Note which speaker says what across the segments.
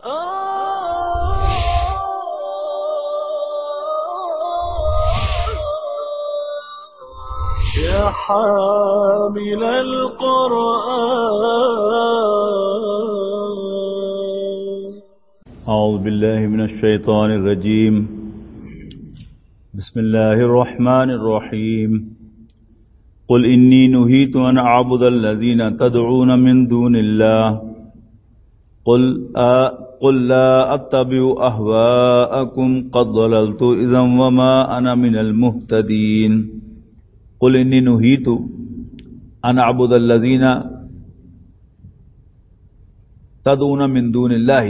Speaker 1: يا حامل القرآن.
Speaker 2: أعوذ بالله من الشيطان الرجيم. بسم الله الرحمن الرحيم. قل إني نهيت أن أعبد الذين تدعون من دون الله قل لا أتبع أهواءكم قد ضللت إذا وما أنا من المهتدين. قل إني نهيت أن أعبد الذين تدعون من دون الله.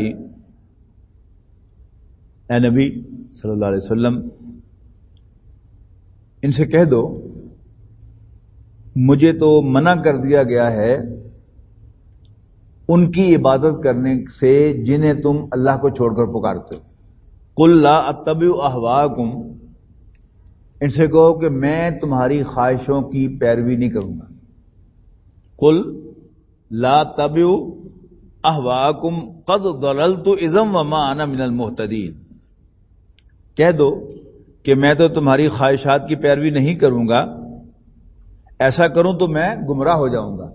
Speaker 2: اے نبی صلی اللہ علیہ وسلم ان سے کہہ دو مجھے تو منع کر دیا گیا ہے ان کی عبادت کرنے سے جنہیں تم اللہ کو چھوڑ کر پکارتے ہو. قل لا اتبع اہواءکم، ان سے کہو کہ میں تمہاری خواہشوں کی پیروی نہیں کروں گا. قل لا اتبع اہواءکم قد ضللت اذا وما انا من المہتدین. کہہ دو کہ میں تو تمہاری خواہشات کی پیروی نہیں کروں گا، ایسا کروں تو میں گمراہ ہو جاؤں گا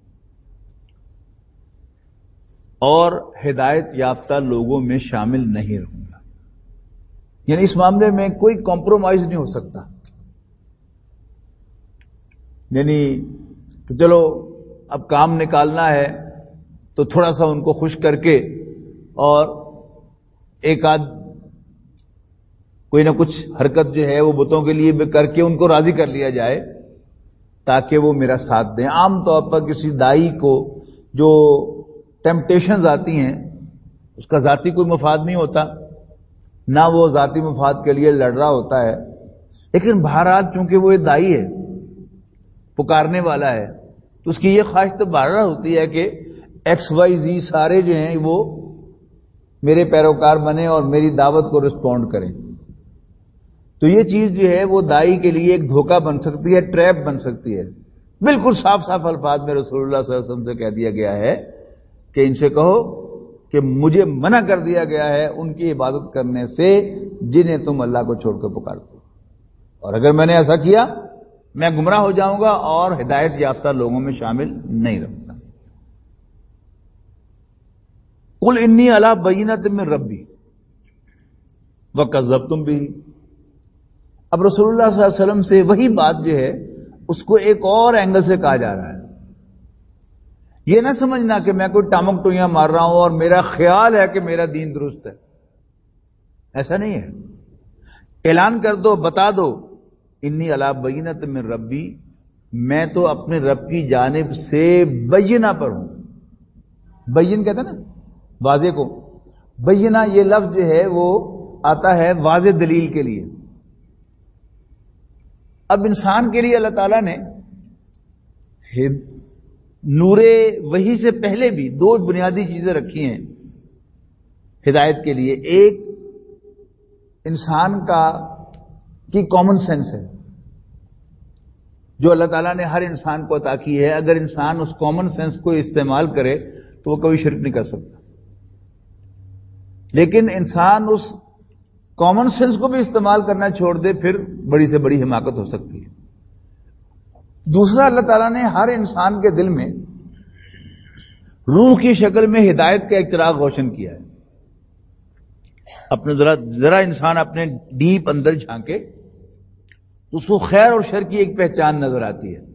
Speaker 2: اور ہدایت یافتہ لوگوں میں شامل نہیں رہوں گا. یعنی اس معاملے میں کوئی کمپرومائز نہیں ہو سکتا. یعنی کہ چلو اب کام نکالنا ہے تو تھوڑا سا ان کو خوش کر کے اور ایک آدھ کوئی نہ کچھ حرکت جو ہے وہ بتوں کے لیے کر کے ان کو راضی کر لیا جائے تاکہ وہ میرا ساتھ دیں. عام طور پر کسی دائی کو جو ٹیمپٹیشنز آتی ہیں اس کا ذاتی کوئی مفاد نہیں ہوتا، نہ وہ ذاتی مفاد کے لیے لڑ رہا ہوتا ہے، لیکن بہرحال چونکہ وہ ایک دائی ہے، پکارنے والا ہے، تو اس کی یہ خواہش تو بہرحال ہوتی ہے کہ ایکس وائی زی سارے جو ہیں وہ میرے پیروکار بنے اور میری دعوت کو رسپونڈ کریں. تو یہ چیز جو ہے وہ دائی کے لیے ایک دھوکہ بن سکتی ہے، ٹریپ بن سکتی ہے. بالکل صاف صاف الفاظ میں رسول اللہ صلی اللہ علیہ وسلم سے کہہ دیا گیا ہے کہ ان سے کہو کہ مجھے منع کر دیا گیا ہے ان کی عبادت کرنے سے جنہیں تم اللہ کو چھوڑ کر پکارتے ہو، اور اگر میں نے ایسا کیا میں گمراہ ہو جاؤں گا اور ہدایت یافتہ لوگوں میں شامل نہیں رہوں گا. قل انی علی بینۃ من ربی وکذبتم بہ. اب رسول اللہ صلی اللہ علیہ وسلم سے وہی بات جو ہے اس کو ایک اور اینگل سے کہا جا رہا ہے. یہ نہ سمجھنا کہ میں کوئی ٹامک ٹوئیاں مار رہا ہوں اور میرا خیال ہے کہ میرا دین درست ہے، ایسا نہیں ہے. اعلان کر دو، بتا دو انی علی بینۃ من ربی، میں تو اپنے رب کی جانب سے بینہ پر ہوں. بین کہتے ہیں نا واضح کو، بینہ یہ لفظ جو ہے وہ آتا ہے واضح دلیل کے لیے. اب انسان کے لیے اللہ تعالیٰ نے نور وحی سے پہلے بھی دو بنیادی چیزیں رکھی ہیں ہدایت کے لیے. ایک انسان کی کامن سینس ہے جو اللہ تعالیٰ نے ہر انسان کو عطا کی ہے. اگر انسان اس کامن سینس کو استعمال کرے تو وہ کبھی شرک نہیں کر سکتا، لیکن انسان اس کامن سینس کو بھی استعمال کرنا چھوڑ دے پھر بڑی سے بڑی حماقت ہو سکتی ہے. دوسرا، اللہ تعالیٰ نے ہر انسان کے دل میں روح کی شکل میں ہدایت کا ایک چراغ روشن کیا ہے. اپنے ذرا انسان اپنے ڈیپ اندر جھانکے تو اس کو خیر اور شر کی ایک پہچان نظر آتی ہے.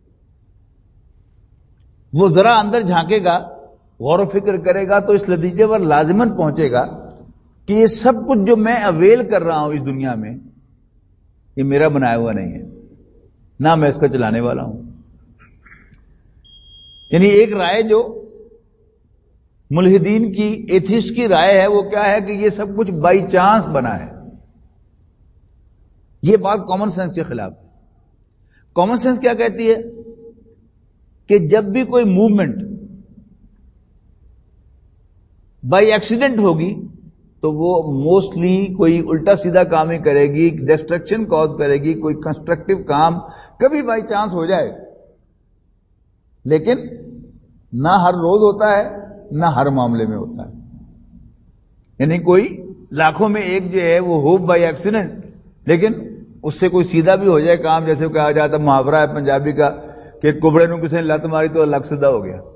Speaker 2: وہ ذرا اندر جھانکے گا، غور و فکر کرے گا تو اس نتیجے پر لازماً پہنچے گا کہ یہ سب کچھ جو میں اویل کر رہا ہوں اس دنیا میں یہ میرا بنایا ہوا نہیں ہے، نہ میں اس کا چلانے والا ہوں. یعنی ایک رائے جو ملحدین کی، ایتھسٹ کی رائے ہے وہ کیا ہے کہ یہ سب کچھ بائی چانس بنا ہے. یہ بات کامن سینس کے خلاف ہے. کامن سینس کیا کہتی ہے کہ جب بھی کوئی موومنٹ بائی ایکسیڈنٹ ہوگی تو وہ موسٹلی کوئی الٹا سیدھا کام ہی کرے گی، ڈسٹرکشن کاز کرے گی. کوئی کنسٹرکٹیو کام کبھی بائی چانس ہو جائے، لیکن نہ ہر روز ہوتا ہے نہ ہر معاملے میں ہوتا ہے. یعنی کوئی لاکھوں میں ایک جو ہے وہ ہوپ بائی ایکسیڈنٹ، لیکن اس سے کوئی سیدھا بھی ہو جائے کام، جیسے کہا جاتا محاورہ ہے پنجابی کا کہ کبڑے نو کسی نے لت ماری تو لگ سیدھا ہو گیا.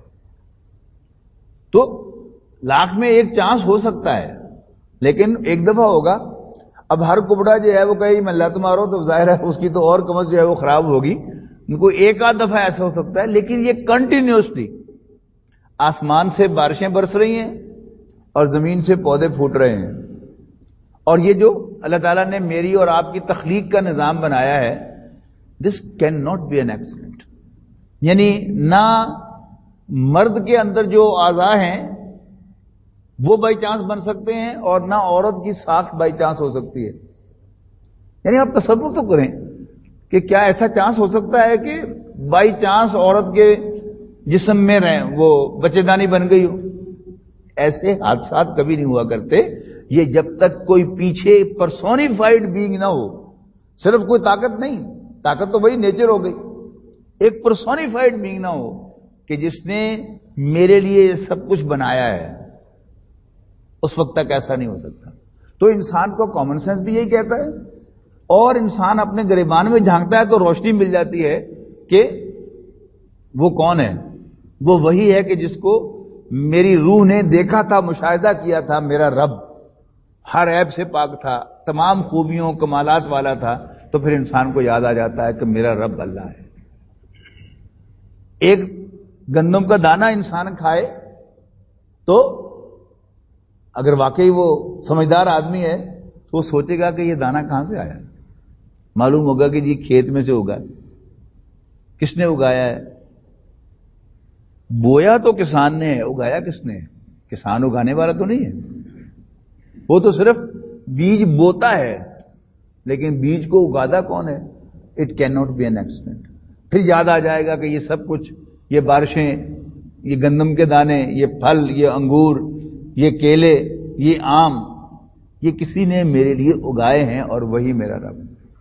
Speaker 2: تو لاکھ میں ایک چانس ہو سکتا ہے، لیکن ایک دفعہ ہوگا. اب ہر کبڑا جو ہے وہ کہے میں لت مارو تو ظاہر ہے اس کی تو اور کمر جو ہے وہ خراب ہوگی. ان کو ایک آدھ دفعہ ایسا ہو سکتا ہے، لیکن یہ کنٹینیوسلی آسمان سے بارشیں برس رہی ہیں اور زمین سے پودے پھوٹ رہے ہیں. اور یہ جو اللہ تعالیٰ نے میری اور آپ کی تخلیق کا نظام بنایا ہے، this can not be an accident. یعنی نہ مرد کے اندر جو اعضاء ہیں وہ بائی چانس بن سکتے ہیں، اور نہ عورت کی ساخت بائی چانس ہو سکتی ہے. یعنی آپ تصور تو کریں کہ کیا ایسا چانس ہو سکتا ہے کہ بائی چانس عورت کے جسم میں وہ بچے دانی بن گئی ہو. ایسے حادثات کبھی نہیں ہوا کرتے. یہ جب تک کوئی پیچھے پرسونیفائڈ بینگ نہ ہو، صرف کوئی طاقت نہیں، طاقت تو وہی نیچر ہو گئی، ایک پرسونیفائڈ بینگ نہ ہو کہ جس نے میرے لیے یہ سب کچھ بنایا ہے، اس وقت تک ایسا نہیں ہو سکتا. تو انسان کو کامن سینس بھی یہی کہتا ہے، اور انسان اپنے گریبان میں جھانکتا ہے تو روشنی مل جاتی ہے کہ وہ کون ہے. وہ وہی ہے کہ جس کو میری روح نے دیکھا تھا، مشاہدہ کیا تھا. میرا رب ہر عیب سے پاک تھا، تمام خوبیوں کمالات والا تھا. تو پھر انسان کو یاد آ جاتا ہے کہ میرا رب اللہ ہے. ایک گندم کا دانہ انسان کھائے تو اگر واقعی وہ سمجھدار آدمی ہے تو وہ سوچے گا کہ یہ دانہ کہاں سے آیا. معلوم ہوگا کہ یہ کھیت میں سے اگا. کس نے اگایا ہے؟ بویا تو کسان نے ہے، اگایا کس نے؟ کسان اگانے والا تو نہیں ہے، وہ تو صرف بیج بوتا ہے، لیکن بیج کو اگادا کون ہے؟ It can not be an accident. پھر یاد آ جائے گا کہ یہ سب کچھ، یہ بارشیں، یہ گندم کے دانے، یہ پھل، یہ انگور، یہ کیلے، یہ آم، یہ کسی نے میرے لیے اگائے ہیں، اور وہی میرا رب.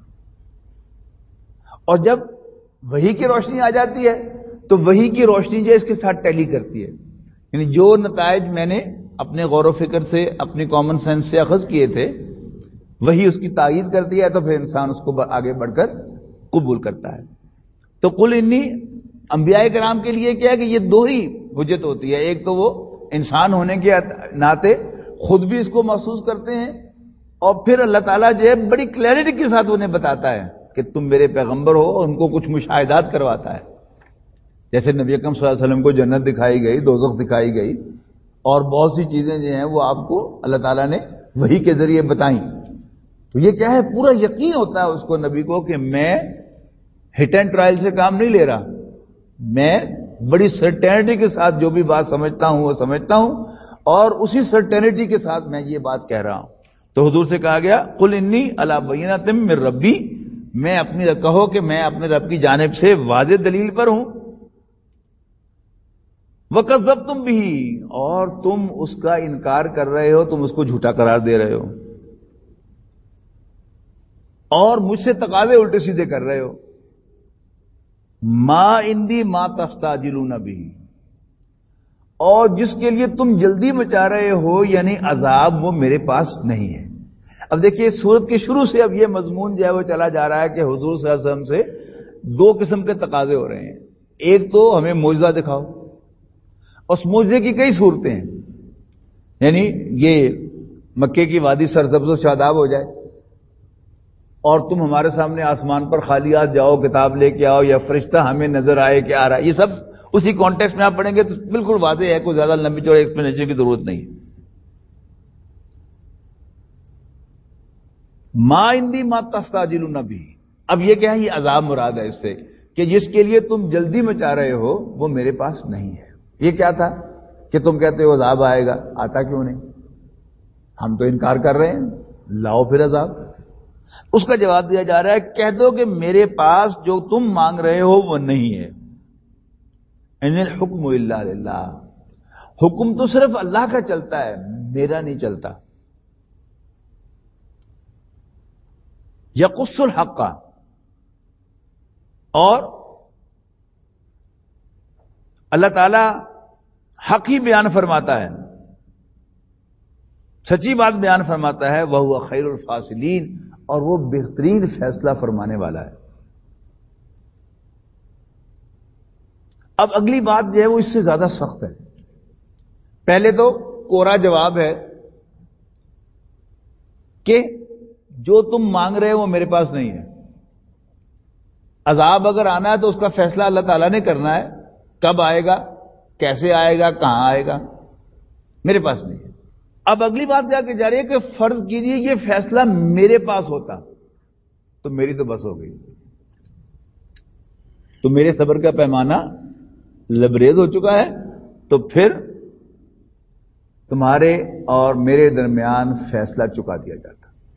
Speaker 2: اور جب وہی کی روشنی آ جاتی ہے تو وہی کی روشنی جو اس کے ساتھ ٹیلی کرتی ہے. یعنی جو نتائج میں نے اپنے غور و فکر سے، اپنی کامن سینس سے اخذ کیے تھے، وہی اس کی تائید کرتی ہے، تو پھر انسان اس کو آگے بڑھ کر قبول کرتا ہے. تو قل انی، انبیاء کرام کے لیے کیا ہے کہ یہ دو ہی حجت ہوتی ہے. ایک تو وہ انسان ہونے کے ناطے خود بھی اس کو محسوس کرتے ہیں، اور پھر اللہ تعالیٰ جو ہے بڑی کلیئرٹی کے ساتھ انہیں بتاتا ہے کہ تم میرے پیغمبر ہو، اور ان کو کچھ مشاہدات کرواتا ہے. جیسے نبی اکرم صلی اللہ علیہ وسلم کو جنت دکھائی گئی، دوزخ دکھائی گئی، اور بہت سی چیزیں جو ہیں وہ آپ کو اللہ تعالیٰ نے وحی کے ذریعے بتائیں. تو یہ کیا ہے؟ پورا یقین ہوتا ہے اس کو، نبی کو، کہ میں ہٹ اینڈ ٹرائل سے کام نہیں لے رہا، میں بڑی سرٹینٹی کے ساتھ جو بھی بات سمجھتا ہوں وہ سمجھتا ہوں، اور اسی سرٹینٹی کے ساتھ میں یہ بات کہہ رہا ہوں. تو حضور سے کہا گیا قل انی علی بینۃ من ربی، میں اپنی کہو کہ میں اپنے رب کی جانب سے واضح دلیل پر ہوں. وَكَذَّبْتُمْ بِهِ، اور تم اس کا انکار کر رہے ہو، تم اس کو جھوٹا قرار دے رہے ہو، اور مجھ سے تقاضے الٹے سیدھے کر رہے ہو. ما عندی ما تستعجلون به، اور جس کے لیے تم جلدی مچا رہے ہو یعنی عذاب، وہ میرے پاس نہیں ہے. اب دیکھیے سورت کے شروع سے اب یہ مضمون جو ہے وہ چلا جا رہا ہے کہ حضور صلی اللہ علیہ وسلم سے دو قسم کے تقاضے ہو رہے ہیں. ایک تو ہمیں معجزہ دکھاؤ، اس معجزے کی کئی صورتیں ہیں، یعنی یہ مکے کی وادی سرسبز و شاداب ہو جائے، اور تم ہمارے سامنے آسمان پر خالیات جاؤ، کتاب لے کے آؤ، یا فرشتہ ہمیں نظر آئے کہ آ رہا ہے. یہ سب اسی کانٹیکسٹ میں آپ پڑھیں گے تو بالکل واضح ہے، کوئی زیادہ لمبی چوڑی ایکسپلینیشن کی ضرورت نہیں. ما عندی ما تستعجلون به، اب یہ کیا ہے؟ یہ عذاب مراد ہے اس سے، کہ جس کے لیے تم جلدی مچا رہے ہو وہ میرے پاس نہیں ہے. یہ کیا تھا کہ تم کہتے ہو عذاب آئے گا، آتا کیوں نہیں؟ ہم تو انکار کر رہے ہیں، لاؤ پھر عذاب. اس کا جواب دیا جا رہا ہے کہہ دو کہ میرے پاس جو تم مانگ رہے ہو وہ نہیں ہے. ان الحکم الا للہ، حکم تو صرف اللہ کا چلتا ہے، میرا نہیں چلتا. یقص الحق، اور اللہ تعالی حق ہی بیان فرماتا ہے. سچی بات بیان فرماتا ہے، وَهُوَ خَيْرُ الْفَاصِلِينَ، اور وہ بہترین فیصلہ فرمانے والا ہے۔ اب اگلی بات جو ہے وہ اس سے زیادہ سخت ہے۔ پہلے تو کوڑا جواب ہے کہ جو تم مانگ رہے ہو وہ میرے پاس نہیں ہے۔ عذاب اگر آنا ہے تو اس کا فیصلہ اللہ تعالیٰ نے کرنا ہے، کب آئے گا، کیسے آئے گا، کہاں آئے گا، میرے پاس نہیں ہے۔ اب اگلی بات کیا کہ جا رہی ہے کہ فرض کیجیے یہ فیصلہ میرے پاس ہوتا تو میری تو بس ہو گئی، تو میرے صبر کا پیمانہ لبریز ہو چکا ہے، تو پھر تمہارے اور میرے درمیان فیصلہ چکا دیا جاتا۔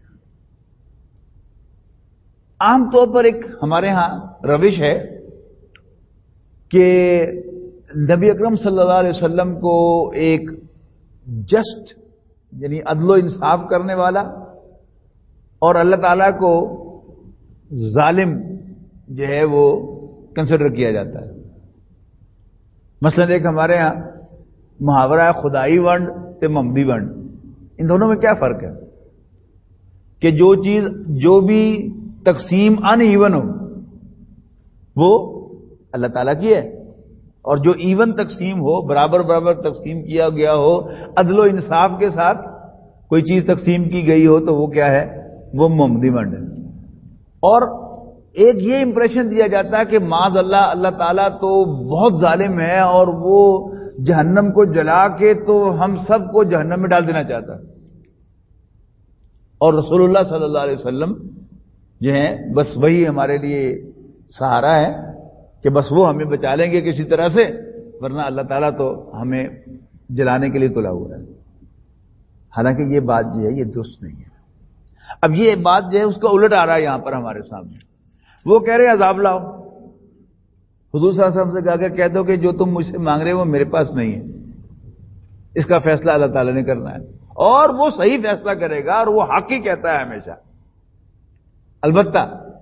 Speaker 2: عام طور پر ایک ہمارے ہاں روش ہے کہ نبی اکرم صلی اللہ علیہ وسلم کو ایک جسٹ یعنی عدل و انصاف کرنے والا اور اللہ تعالیٰ کو ظالم جو ہے وہ کنسیڈر کیا جاتا ہے۔ مثلا ایک ہمارے ہاں محاورہ ہے خدائی ونڈ تے محمدی ونڈ، ان دونوں میں کیا فرق ہے کہ جو چیز جو بھی تقسیم ان ایون ہو وہ اللہ تعالیٰ کی ہے، اور جو ایون تقسیم ہو، برابر برابر تقسیم کیا گیا ہو، عدل و انصاف کے ساتھ کوئی چیز تقسیم کی گئی ہو تو وہ کیا ہے، وہ محمدی ونڈ ہے۔ اور ایک یہ امپریشن دیا جاتا ہے کہ معاذ اللہ، اللہ تعالیٰ تو بہت ظالم ہے اور وہ جہنم کو جلا کے تو ہم سب کو جہنم میں ڈال دینا چاہتا ہے، اور رسول اللہ صلی اللہ علیہ وسلم جو ہیں بس وہی ہمارے لیے سہارا ہے کہ بس وہ ہمیں بچا لیں گے کسی طرح سے، ورنہ اللہ تعالیٰ تو ہمیں جلانے کے لیے تلا ہوا ہے۔ حالانکہ یہ بات جو ہے یہ درست نہیں ہے۔ اب یہ بات جو ہے اس کا الٹ آ رہا ہے یہاں پر ہمارے سامنے۔ وہ کہہ رہے عذاب لاؤ، حضور صلی اللہ علیہ وسلم سے کہا کہ کہہ دو کہ جو تم مجھ سے مانگ رہے ہو وہ میرے پاس نہیں ہے، اس کا فیصلہ اللہ تعالیٰ نے کرنا ہے، اور وہ صحیح فیصلہ کرے گا، اور وہ حق ہی کہتا ہے ہمیشہ۔ البتہ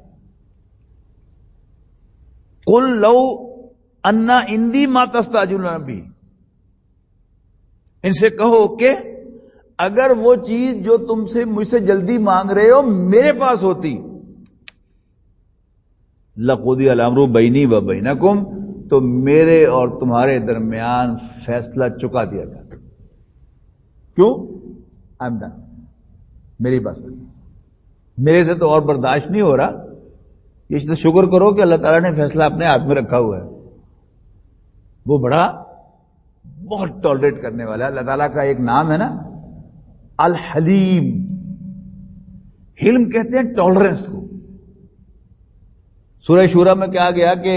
Speaker 2: قل لو ان عندی ما تستعجلون بہ، ان سے کہو کہ اگر وہ چیز جو تم سے مجھ سے جلدی مانگ رہے ہو میرے پاس ہوتی، لقضی الامر بینی و بینکم، تو میرے اور تمہارے درمیان فیصلہ چکا دیا جاتا۔ کیوں؟ آئی ایم ڈن، میری بات ہے، میرے سے تو اور برداشت نہیں ہو رہا، اس سے شکر کرو کہ اللہ تعالیٰ نے فیصلہ اپنے ہاتھ میں رکھا ہوا ہے۔ وہ بڑا بہت ٹالریٹ کرنے والا ہے۔ اللہ تعالیٰ کا ایک نام ہے نا الحلیم، حلم کہتے ہیں ٹالرنس کو۔ سورہ شورا میں کہا گیا کہ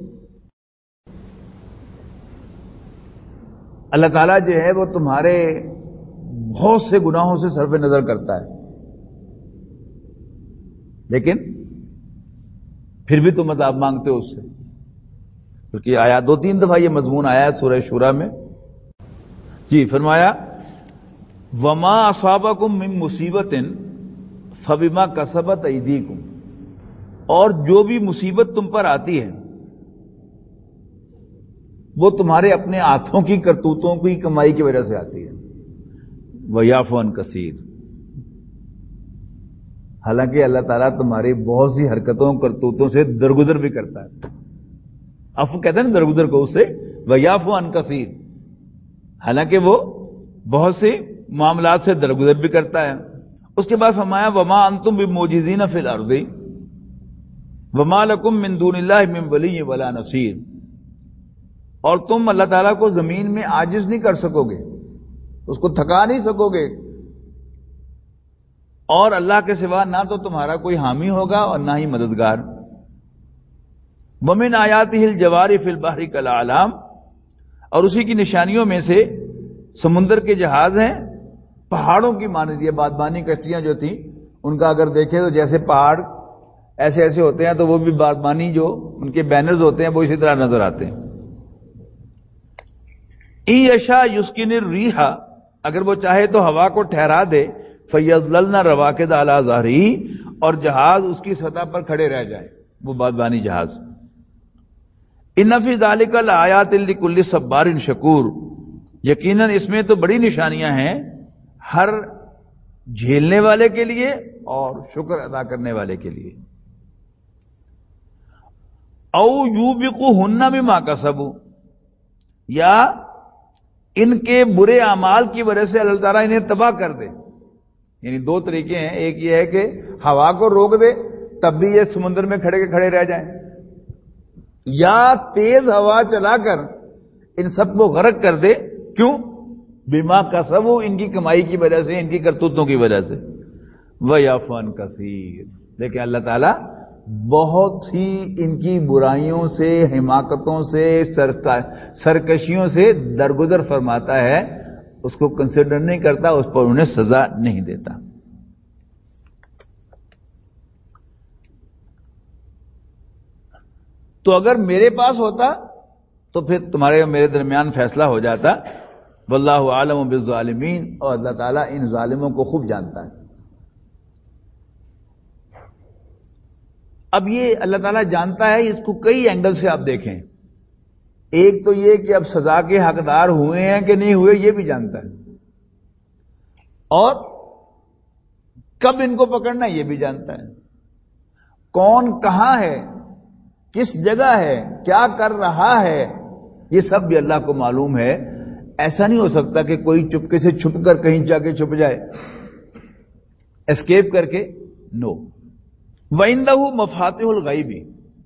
Speaker 2: اللہ تعالیٰ جو ہے وہ تمہارے بہت سے گناہوں سے صرف نظر کرتا ہے، لیکن پھر بھی تم عذاب مانگتے ہو اس سے، کیونکہ آیا 2-3 دفعہ یہ مضمون آیا ہے سورہ شورا میں۔ جی فرمایا وما اصابکم من مصیبت فبما کسبت ایدیکم، اور جو بھی مصیبت تم پر آتی ہے وہ تمہارے اپنے ہاتھوں کی کرتوتوں کی کمائی کی وجہ سے آتی ہے۔ وَيَعْفُو عَنْ كَثِيرٍ، حالانکہ اللہ تعالیٰ تمہاری بہت سی حرکتوں کرتوتوں سے درگزر بھی کرتا ہے۔ عفو کہتے ہیں نا درگزر کو، اس سے وَيَعْفُو عَنْ كَثِيرٍ، حالانکہ وہ بہت سے معاملات سے درگزر بھی کرتا ہے۔ اس کے بعد فرمایا وَمَا أَنْتُمْ بِمُعْجِزِينَ فِي الْأَرْضِ وَمَا لَكُمْ مِنْ دُونِ اللَّهِ مِنْ وَلِيٍّ وَلَا نَصِيرٍ، اور تم اللہ تعالیٰ کو زمین میں عاجز نہیں کر سکو گے، اس کو تھکا نہیں سکو گے، اور اللہ کے سوا نہ تو تمہارا کوئی حامی ہوگا اور نہ ہی مددگار۔ وَمِنْ آیَاتِهِ الْجَوَارِ فِي الْبَحْرِ كَالْأَعْلَامِ، اور اسی کی نشانیوں میں سے سمندر کے جہاز ہیں پہاڑوں کی مانند۔ یہ بادبانی کشتیاں جو تھیں ان کا اگر دیکھیں تو جیسے پہاڑ ایسے ایسے ہوتے ہیں تو وہ بھی بادبانی جو ان کے بینرز ہوتے ہیں وہ اسی طرح نظر آتے ہیں۔ اِن یشاء یسکن الرِّیحَ، اگر وہ چاہے تو ہوا کو ٹھہرا دے، فَیَظْلَلْنَ رَوَاکِدَ عَلَىٰ ظَہْرِهِ، اور جہاز اس کی سطح پر کھڑے رہ جائیں، وہ بادبانی جہاز۔ اِنَّ فِی ذَلِکَ لَآیَاتٍ لِکُلِّ صَبَّارٍ شَکُور، یقیناً اس میں تو بڑی نشانیاں ہیں ہر جھیلنے والے کے لیے اور شکر ادا کرنے والے کے لیے. او یوبقہن بما کسبوا، یا ان کے برے اعمال کی وجہ سے اللہ تعالیٰ انہیں تباہ کر دے. یعنی دو طریقے ہیں، ایک یہ ہے کہ ہوا کو روک دے تب بھی یہ سمندر میں کھڑے کے کھڑے رہ جائیں، یا تیز ہوا چلا کر ان سب کو غرق کر دے. کیوں؟ بما کسبوا، ان کی کمائی کی وجہ سے، ان کی کرتوتوں کی وجہ سے. وَيَعْفُو عَن كَثِيرٍ، لیکن اللہ تعالیٰ بہت ہی ان کی برائیوں سے، حماقتوں سے، سرکشیوں سے درگزر فرماتا ہے، اس کو کنسیڈر نہیں کرتا، اس پر انہیں سزا نہیں دیتا. تو اگر میرے پاس ہوتا تو پھر تمہارے اور میرے درمیان فیصلہ ہو جاتا. واللہ عالم بالظالمین، اور اللہ تعالیٰ ان ظالموں کو خوب جانتا ہے. اب یہ اللہ تعالیٰ جانتا ہے، اس کو کئی اینگل سے آپ دیکھیں. ایک تو یہ کہ اب سزا کے حقدار ہوئے ہیں کہ نہیں ہوئے یہ بھی جانتا ہے، اور کب ان کو پکڑنا یہ بھی جانتا ہے. کون کہاں ہے، کس جگہ ہے، کیا کر رہا ہے، یہ سب بھی اللہ کو معلوم ہے. ایسا نہیں ہو سکتا کہ کوئی چپکے سے چھپ کر کہیں جا کے چھپ جائے، اسکیپ کر کے. نو. وَعِندَهُ مَفَاتِحُ الْغَيْبِ،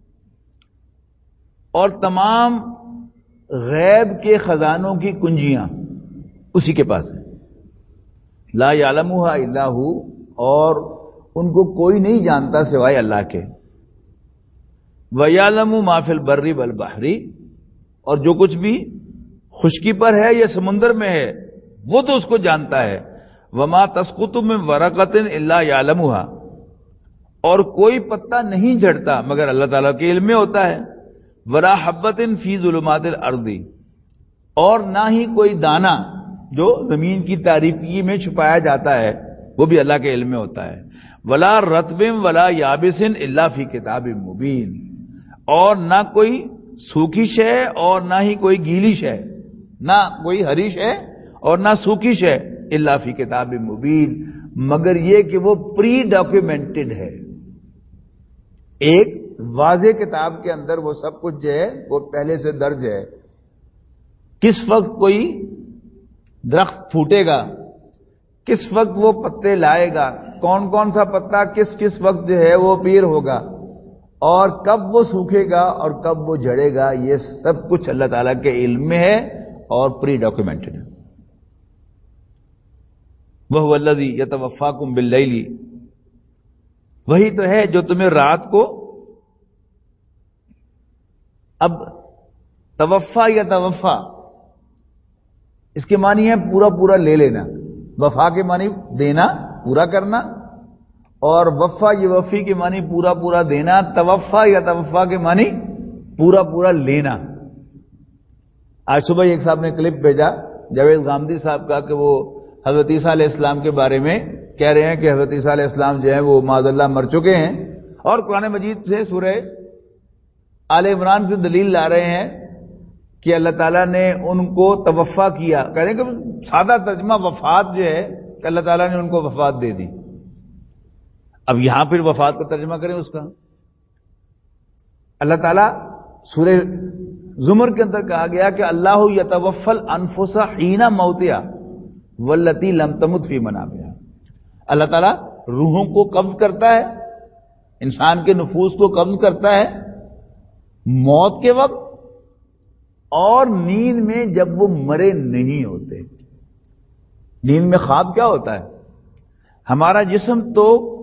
Speaker 2: اور تمام غیب کے خزانوں کی کنجیاں اسی کے پاس ہیں. لا يعلمها الا هو، اور ان کو کوئی نہیں جانتا سوائے اللہ کے. وَيَعْلَمُ مَا فِي الْبَرِّ وَالْبَحْرِ، اور جو کچھ بھی خشکی پر ہے یا سمندر میں ہے وہ تو اس کو جانتا ہے. وَمَا تَسْقُطُ مِن وَرَقَةٍ إِلَّا يَعْلَمُهَا، اور کوئی پتا نہیں جھڑتا مگر اللہ تعالیٰ کے علم میں ہوتا ہے. وَلَا حَبَّةٍ فِي ظُلُمَاتِ الْأَرْضِ، اور نہ ہی کوئی دانہ جو زمین کی تاریکی میں چھپایا جاتا ہے وہ بھی اللہ کے علم میں ہوتا ہے. وَلَا رَطْبٍ وَلَا يَابِسٍ إِلَّا فِي كِتَابٍ مُبِينٍ، اور نہ کوئی سوکھی شے اور نہ ہی کوئی گیلی شے، نہ کوئی ہری شے اور نہ سوکھی شے، الا فی کتاب مبین، مگر یہ کہ وہ پری ڈاکیومنٹڈ ہے. ایک واضح کتاب کے اندر وہ سب کچھ جو ہے وہ پہلے سے درج ہے. کس وقت کوئی درخت پھوٹے گا، کس وقت وہ پتے لائے گا، کون کون سا پتا کس کس وقت جو ہے وہ پیر ہوگا، اور کب وہ سوکھے گا اور کب وہ جھڑے گا، یہ سب کچھ اللہ تعالیٰ کے علم میں ہے اور پری ڈاکیومنٹڈ ہے. وَهُوَ الَّذِي يَتَوَفَّاكُم بِاللَّيْلِ، وہی تو ہے جو تمہیں رات کو، اب توفا یا توفا اس کے معنی ہے پورا پورا لے لینا. وفا کے معنی دینا، پورا کرنا، اور وفا یہ وفی کے معنی پورا پورا دینا. توفا یا توفا کے معنی پورا پورا لینا. آج صبح ایک صاحب نے کلپ بھیجا جاوید غامدی صاحب کا کہ وہ حضرت عیسیٰ علیہ السلام کے بارے میں کہہ رہے ہیں کہ حضرت عیسیٰ علیہ السلام جو ہیں وہ معاذ اللہ مر چکے ہیں، اور قرآن مجید سے سورہ آل عمران سے دلیل لا رہے ہیں کہ اللہ تعالیٰ نے ان کو توفا کیا. کہہ رہے ہیں کہ سادہ ترجمہ وفات جو ہے کہ اللہ تعالیٰ نے ان کو وفات دے دی. اب یہاں پھر وفات کا ترجمہ کریں اس کا. اللہ تعالیٰ سورہ زمر کے اندر کہا گیا کہ اللہ یتوفی الانفس حین موتہا واللتی لم تمت فی منامہا. اللہ تعالیٰ روحوں کو قبض کرتا ہے، انسان کے نفوس کو قبض کرتا ہے موت کے وقت اور نیند میں جب وہ مرے نہیں ہوتے. نیند میں خواب کیا ہوتا ہے؟ ہمارا جسم تو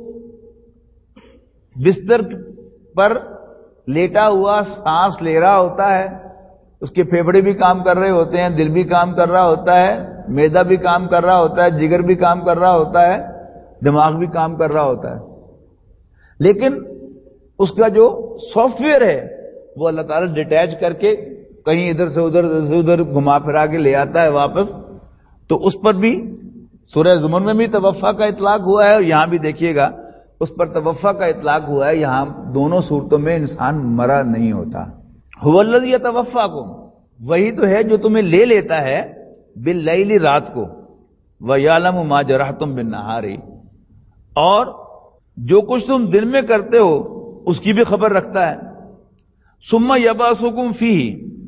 Speaker 2: بستر پر لیٹا ہوا سانس لے رہا ہوتا ہے، اس کے پھیپھڑے بھی کام کر رہے ہوتے ہیں، دل بھی کام کر رہا ہوتا ہے، معدہ بھی کام کر رہا ہوتا ہے، جگر بھی کام کر رہا ہوتا ہے، دماغ بھی کام کر رہا ہوتا ہے. لیکن اس کا جو سافٹ ویئر ہے وہ اللہ تعالیٰ ڈیٹیچ کر کے کہیں ادھر سے ادھر گھما پھرا کے لے آتا ہے واپس. تو اس پر بھی سورہ زمر میں بھی توفا کا اطلاق ہوا ہے، اور یہاں بھی دیکھیے گا اس پر توفا کا اطلاق ہوا ہے. یہاں دونوں صورتوں میں انسان مرا نہیں ہوتا. هو الذی یتوفاکم، وہی تو ہے جو تمہیں لے لیتا ہے باللیل، رات کو. وَيَعْلَمُ مَا جَرَحْتُمْ بِالنَّهَارِ، اور جو کچھ تم دن میں کرتے ہو اس کی بھی خبر رکھتا ہے. ثُمَّ يَبْعَثُكُمْ فِيهِ،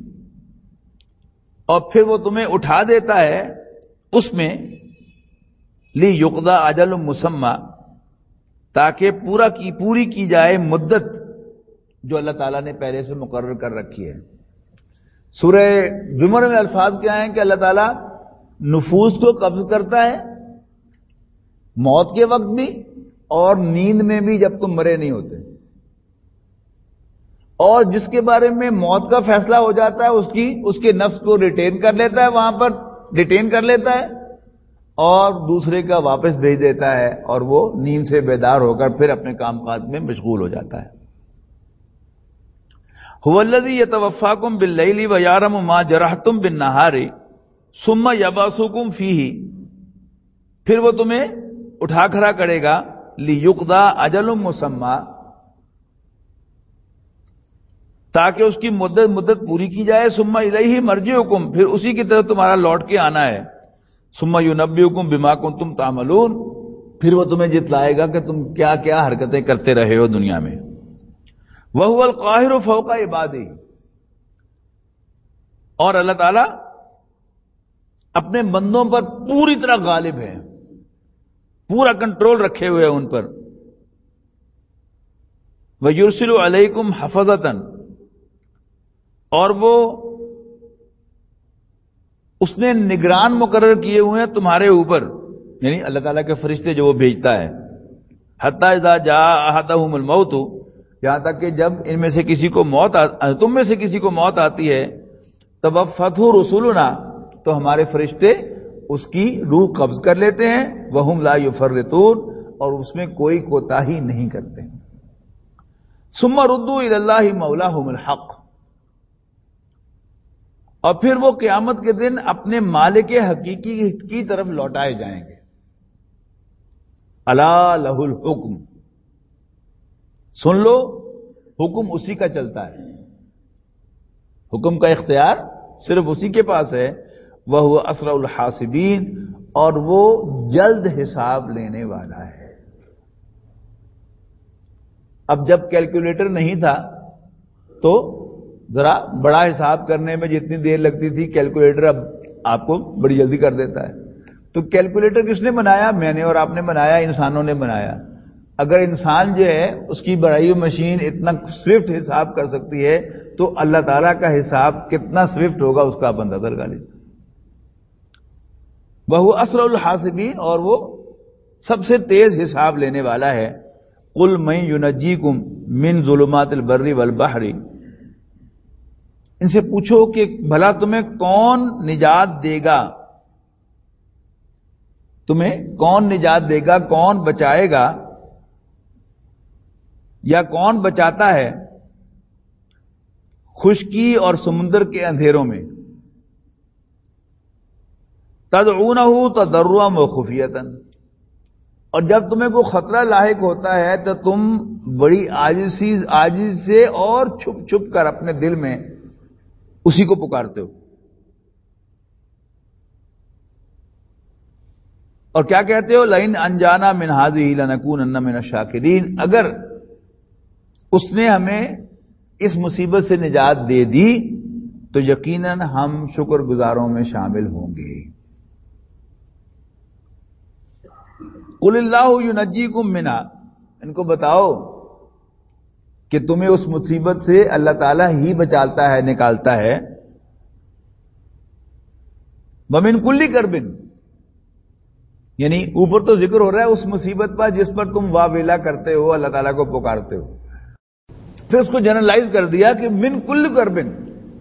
Speaker 2: اور پھر وہ تمہیں اٹھا دیتا ہے اس میں، لِيُقْضَى أَجَلٌ مُّسَمًّى، تاکہ پوری کی جائے مدت جو اللہ تعالیٰ نے پہلے سے مقرر کر رکھی ہے. سورہ زمر میں الفاظ کیا ہیں کہ اللہ تعالیٰ نفوس کو قبض کرتا ہے موت کے وقت بھی اور نیند میں بھی جب تم مرے نہیں ہوتے، اور جس کے بارے میں موت کا فیصلہ ہو جاتا ہے اس کے نفس کو ریٹین کر لیتا ہے، وہاں پر ڈیٹین کر لیتا ہے اور دوسرے کا واپس بھیج دیتا ہے، اور وہ نیند سے بیدار ہو کر پھر اپنے کام کاج میں مشغول ہو جاتا ہے. هو الذی یتوفاکم باللیل ویعلم ما جرحتم بالنہار ثم یبعثکم فیہ، پھر وہ تمہیں اٹھا کھڑا کرے گا، لیقضی اجل مسمی، تاکہ اس کی مدت پوری کی جائے. ثم الیہ مرجعکم، پھر اسی کی طرف تمہارا لوٹ کے آنا ہے. ثم ینبئکم بما کنتم تعملون، پھر وہ تمہیں جتلائے گا کہ تم کیا کیا حرکتیں کرتے رہے ہو دنیا میں. وَهُوَ الْقَاهِرُ فَوْقَ عِبَادِهِ، اور اللہ تعالی اپنے بندوں پر پوری طرح غالب ہے، پورا کنٹرول رکھے ہوئے ان پر. وَيُرْسِلُ عَلَيْكُمْ حَفَظَةً، اور وہ اس نے نگران مقرر کیے ہوئے ہیں تمہارے اوپر، یعنی اللہ تعالیٰ کے فرشتے جو وہ بھیجتا ہے. حَتَّى إِذَا جَاءَ أَحَدَهُمُ الْمَوْتُ، یہاں تک کہ جب ان میں سے کسی کو تم میں سے کسی کو موت آتی ہے، توفته رسلنا، تو ہمارے فرشتے اس کی روح قبض کر لیتے ہیں. وهم لا يفرطون، اور اس میں کوئی کوتاہی نہیں کرتے. ثم ردوا الى الله مولاهم الحق، اور پھر وہ قیامت کے دن اپنے مالک حقیقی کی طرف لوٹائے جائیں گے. الا لہ الحکم، سن لو حکم اسی کا چلتا ہے، حکم کا اختیار صرف اسی کے پاس ہے. وَهُوَ أَسْرَعُ الْحَاسِبِينَ، اور وہ جلد حساب لینے والا ہے. اب جب کیلکولیٹر نہیں تھا تو ذرا بڑا حساب کرنے میں جتنی دیر لگتی تھی، کیلکولیٹر اب آپ کو بڑی جلدی کر دیتا ہے. تو کیلکولیٹر کس نے بنایا؟ میں نے اور آپ نے بنایا، انسانوں نے بنایا. اگر انسان جو ہے اس کی بڑائی ہوئی مشین اتنا سوئفٹ حساب کر سکتی ہے تو اللہ تعالیٰ کا حساب کتنا سوئفٹ ہوگا اس کا آپ اندازہ لگا لیجیے. وَهُوَ أَسْرَعُ الْحَاسِبِينَ، اور وہ سب سے تیز حساب لینے والا ہے. قُلْ مَن يُنَجِّيكُم مِّن ظُلُمَاتِ الْبَرِّ وَالْبَحْرِ، ان سے پوچھو کہ بھلا تمہیں کون نجات دے گا، تمہیں کون نجات دے گا، کون بچائے گا، یا کون بچاتا ہے خشکی اور سمندر کے اندھیروں میں. تدعونہ تضرعا وخفیۃ، اور جب تمہیں کوئی خطرہ لاحق ہوتا ہے تو تم بڑی عاجزی سے اور چھپ چھپ کر اپنے دل میں اسی کو پکارتے ہو. اور کیا کہتے ہو؟ لئن انجانا من هذه لنکونن من الشاکرین، اگر اس نے ہمیں اس مصیبت سے نجات دے دی تو یقیناً ہم شکر گزاروں میں شامل ہوں گے. قل اللہ ینجیکم منہا، ان کو بتاؤ کہ تمہیں اس مصیبت سے اللہ تعالیٰ ہی بچاتا ہے، نکالتا ہے. ومن کل کرب، یعنی اوپر تو ذکر ہو رہا ہے اس مصیبت پر جس پر تم واویلا کرتے ہو، اللہ تعالیٰ کو پکارتے ہو. پھر اس کو جنرلائز کر دیا کہ من کل کربن،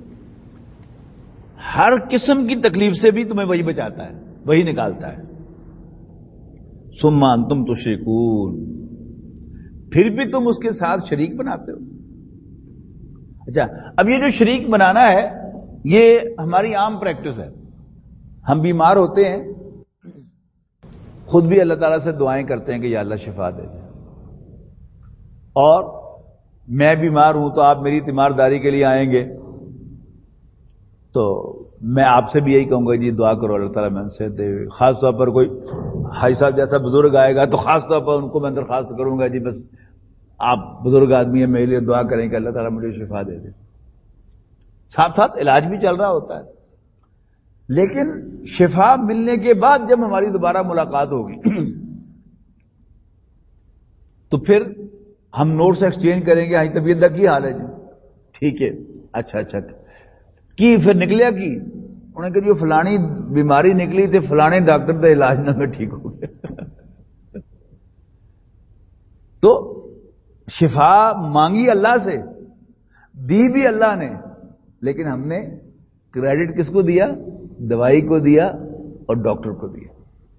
Speaker 2: ہر قسم کی تکلیف سے بھی تمہیں وہی بچاتا ہے، وہی نکالتا ہے. ثم انتم تشرکون، پھر بھی تم اس کے ساتھ شریک بناتے ہو. اچھا، اب یہ جو شریک بنانا ہے یہ ہماری عام پریکٹس ہے. ہم بیمار ہوتے ہیں، خود بھی اللہ تعالیٰ سے دعائیں کرتے ہیں کہ یا اللہ شفا دے دے، اور میں بیمار ہوں تو آپ میری تیمارداری کے لیے آئیں گے. تو میں آپ سے بھی یہی کہوں گا جی دعا کرو اللہ تعالیٰ میں سے دے. خاص طور پر کوئی حاجی صاحب جیسا بزرگ آئے گا تو خاص طور پر ان کو میں درخواست کروں گا جی بس آپ بزرگ آدمی ہیں میرے لیے دعا کریں کہ اللہ تعالیٰ مجھے شفا دے دے. ساتھ ساتھ علاج بھی چل رہا ہوتا ہے. لیکن شفا ملنے کے بعد جب ہماری دوبارہ ملاقات ہوگی تو پھر ہم نوٹس ایکسچینج کریں گے. ہاں طبیعت کا کی حال ہے جی؟ ٹھیک ہے. اچھا کی پھر نکلیا کی انہیں کہ جو فلانی بیماری نکلی تھی فلانے ڈاکٹر کا علاج نہ میں ٹھیک ہو گیا. تو شفا مانگی اللہ سے, دی بھی اللہ نے, لیکن ہم نے کریڈٹ کس کو دیا؟ دوائی کو دیا اور ڈاکٹر کو دیا.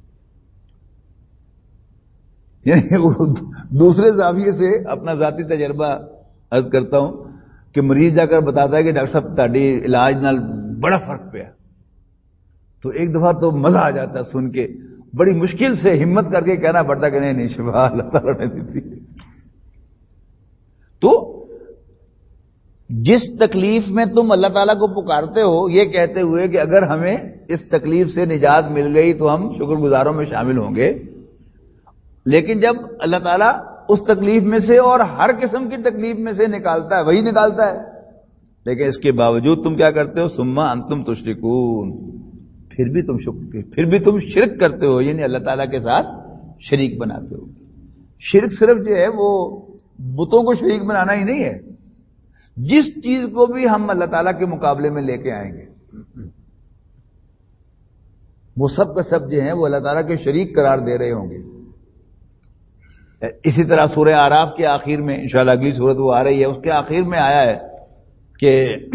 Speaker 2: یعنی دوسرے زاویے سے اپنا ذاتی تجربہ عرض کرتا ہوں کہ مریض جا کر بتاتا ہے کہ ڈاکٹر صاحب تہاڈی علاج نال بڑا فرق پیا, تو ایک دفعہ تو مزہ آ جاتا ہے سن کے, بڑی مشکل سے ہمت کر کے کہنا پڑتا کہ نہیں شفا اللہ تعالیٰ نے دی تھی. تو جس تکلیف میں تم اللہ تعالیٰ کو پکارتے ہو یہ کہتے ہوئے کہ اگر ہمیں اس تکلیف سے نجات مل گئی تو ہم شکر گزاروں میں شامل ہوں گے, لیکن جب اللہ تعالیٰ اس تکلیف میں سے اور ہر قسم کی تکلیف میں سے نکالتا ہے وہی نکالتا ہے, لیکن اس کے باوجود تم کیا کرتے ہو؟ ثم انتم تشرکون, پھر بھی تم شرک کرتے ہو, یعنی اللہ تعالیٰ کے ساتھ شریک بناتے ہو. شرک صرف جو ہے وہ بتوں کو شریک بنانا ہی نہیں ہے, جس چیز کو بھی ہم اللہ تعالیٰ کے مقابلے میں لے کے آئیں گے وہ سب کا سب جو ہیں وہ اللہ تعالیٰ کے شریک قرار دے رہے ہوں گے. اسی طرح سورہ اعراف کے آخر میں انشاءاللہ اگلی سورت وہ آ رہی ہے, اس کے آخر میں آیا ہے کہ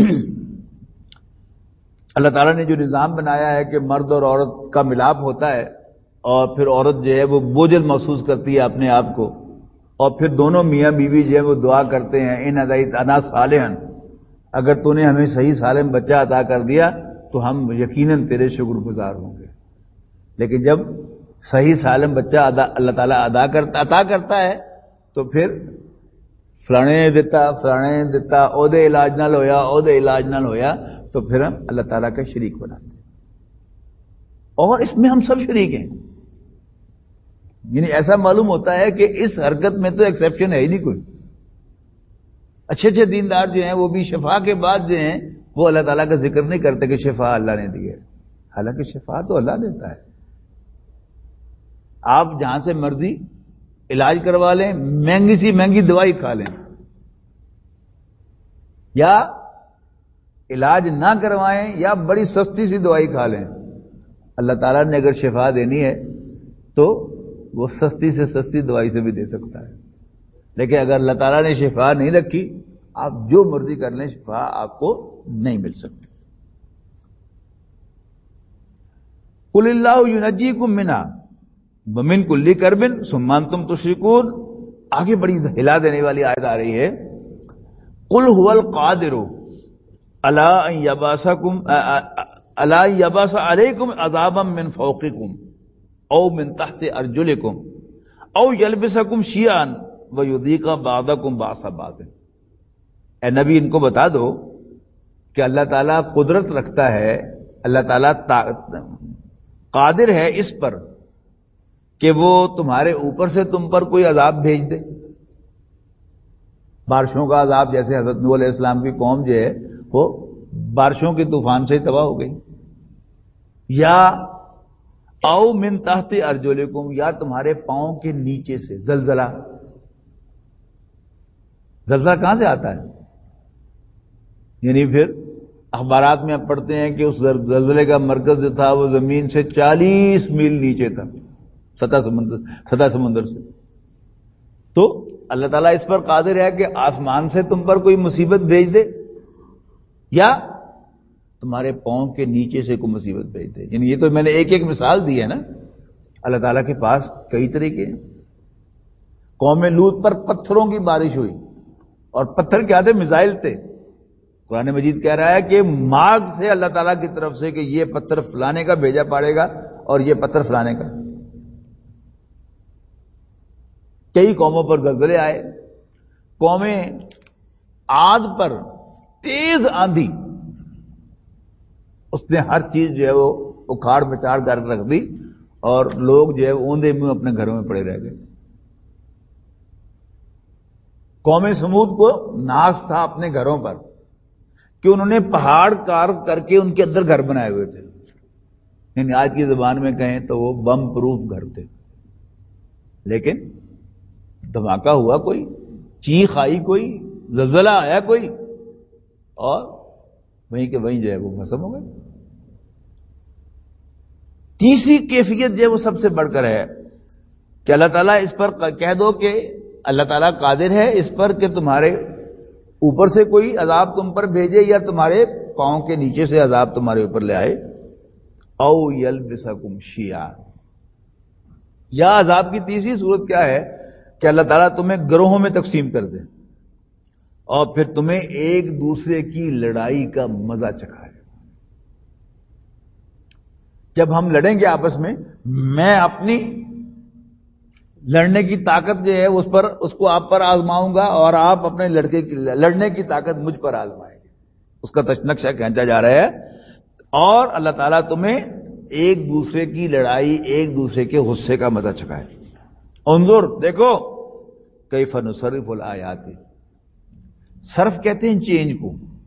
Speaker 2: اللہ تعالیٰ نے جو نظام بنایا ہے کہ مرد اور عورت کا ملاپ ہوتا ہے اور پھر عورت جو ہے وہ بوجھل محسوس کرتی ہے اپنے آپ کو, اور پھر دونوں میاں بیوی جو ہے وہ دعا کرتے ہیں ان ادیتنا صالحا, اگر تو نے ہمیں صحیح سالم بچہ عطا کر دیا تو ہم یقیناً تیرے شکر گزار ہوں گے. لیکن جب صحیح سالم بچہ اللہ تعالیٰ عطا کرتا ہے تو پھر فلانے نے دیتا او دے علاج نال ہویا تو پھر ہم اللہ تعالیٰ کا شریک بناتے ہیں, اور اس میں ہم سب شریک ہیں. یعنی ایسا معلوم ہوتا ہے کہ اس حرکت میں تو ایکسیپشن ہے ہی نہیں کوئی. اچھے دیندار جو ہیں وہ بھی شفا کے بعد جو ہیں وہ اللہ تعالیٰ کا ذکر نہیں کرتے کہ شفا اللہ نے دی ہے, حالانکہ شفا تو اللہ دیتا ہے. آپ جہاں سے مرضی علاج کروا لیں, مہنگی سی مہنگی دوائی کھا لیں, یا علاج نہ کروائیں یا بڑی سستی سی دوائی کھا لیں, اللہ تعالیٰ نے اگر شفا دینی ہے تو وہ سستی سے سستی دوائی سے بھی دے سکتا ہے. لیکن اگر اللہ تعالیٰ نے شفا نہیں رکھی آپ جو مرضی کر لیں شفا آپ کو نہیں مل سکتی. قل اللہ ینجیکم منہا ومن کل کرب ثم انتم تشرکون. آگے بڑی ہلا دینے والی آیت آ رہی ہے, قل هو القادر الا ان یبعث علیکم عذابا من فوقکم او من تحت ارجلکم او یلبسکم شیعا ویذیق بعضکم بعض بعض. اے نبی ان کو بتا دو کہ اللہ تعالیٰ قدرت رکھتا ہے, اللہ تعالیٰ قادر ہے اس پر کہ وہ تمہارے اوپر سے تم پر کوئی عذاب بھیج دے. بارشوں کا عذاب, جیسے حضرت نوح علیہ السلام کی قوم جو ہے وہ بارشوں کے طوفان سے تباہ ہو گئی, یا او من تحت ارجلکم, یا تمہارے پاؤں کے نیچے سے زلزلہ. زلزلہ کہاں سے آتا ہے؟ یعنی پھر اخبارات میں اب پڑھتے ہیں کہ اس زلزلے کا مرکز جو تھا وہ زمین سے 40 میل نیچے تھا, سطح سمندر سے. تو اللہ تعالیٰ اس پر قادر ہے کہ آسمان سے تم پر کوئی مصیبت بھیج دے یا تمہارے پاؤں کے نیچے سے کوئی مصیبت بھیج دے. یعنی یہ تو میں نے ایک مثال دی ہے نا, اللہ تعالیٰ کے پاس کئی طریقے ہیں. قوم لوط پر پتھروں کی بارش ہوئی, اور پتھر کیا تھے؟ میزائل تھے. قرآن مجید کہہ رہا ہے کہ مارگ سے اللہ تعالیٰ کی طرف سے کہ یہ پتھر فلانے کا بھیجا پڑے گا اور یہ پتھر فلانے کا. کئی قوموں پر زلزلے آئے. قومیں عاد پر تیز آندھی, اس نے ہر چیز جو ہے وہ اکھاڑ پچاڑ کر رکھ دی اور لوگ جو ہے اوندے منہ اپنے گھروں میں پڑے رہ گئے. قوم سمود کو ناز تھا اپنے گھروں پر کہ انہوں نے پہاڑ کارو کر کے ان کے اندر گھر بنائے ہوئے تھے. یعنی آج کی زبان میں کہیں تو وہ بم پروف گھر تھے. لیکن دھماکہ ہوا کوئی، چیخ آئی کوئی، زلزلہ آیا کوئی، اور وہیں کے وہیں جو ہے وہ ختم ہو گئے. تیسری کیفیت جو ہے وہ سب سے بڑھ کر ہے کہ اللہ تعالیٰ اس پر کہہ دو کہ اللہ تعالیٰ قادر ہے اس پر کہ تمہارے اوپر سے کوئی عذاب تم پر بھیجے یا تمہارے پاؤں کے نیچے سے عذاب تمہارے اوپر لے آئے. او یلبسکم شیعا، یا عذاب کی تیسری صورت کیا ہے کہ اللہ تعالیٰ تمہیں گروہوں میں تقسیم کر دے اور پھر تمہیں ایک دوسرے کی لڑائی کا مزہ چکھائے. جب ہم لڑیں گے آپس میں، میں اپنی لڑنے کی طاقت جو ہے اس کو آپ پر آزماؤں گا اور آپ اپنے لڑنے کی طاقت مجھ پر آزمائیں گے. اس کا نقشہ کھینچا جا رہا ہے اور اللہ تعالیٰ تمہیں ایک دوسرے کی لڑائی، ایک دوسرے کے غصے کا مزہ چکھائے. انظر، دیکھو کیف نصرف الآیات، صرف کہتے ہیں چینج کو.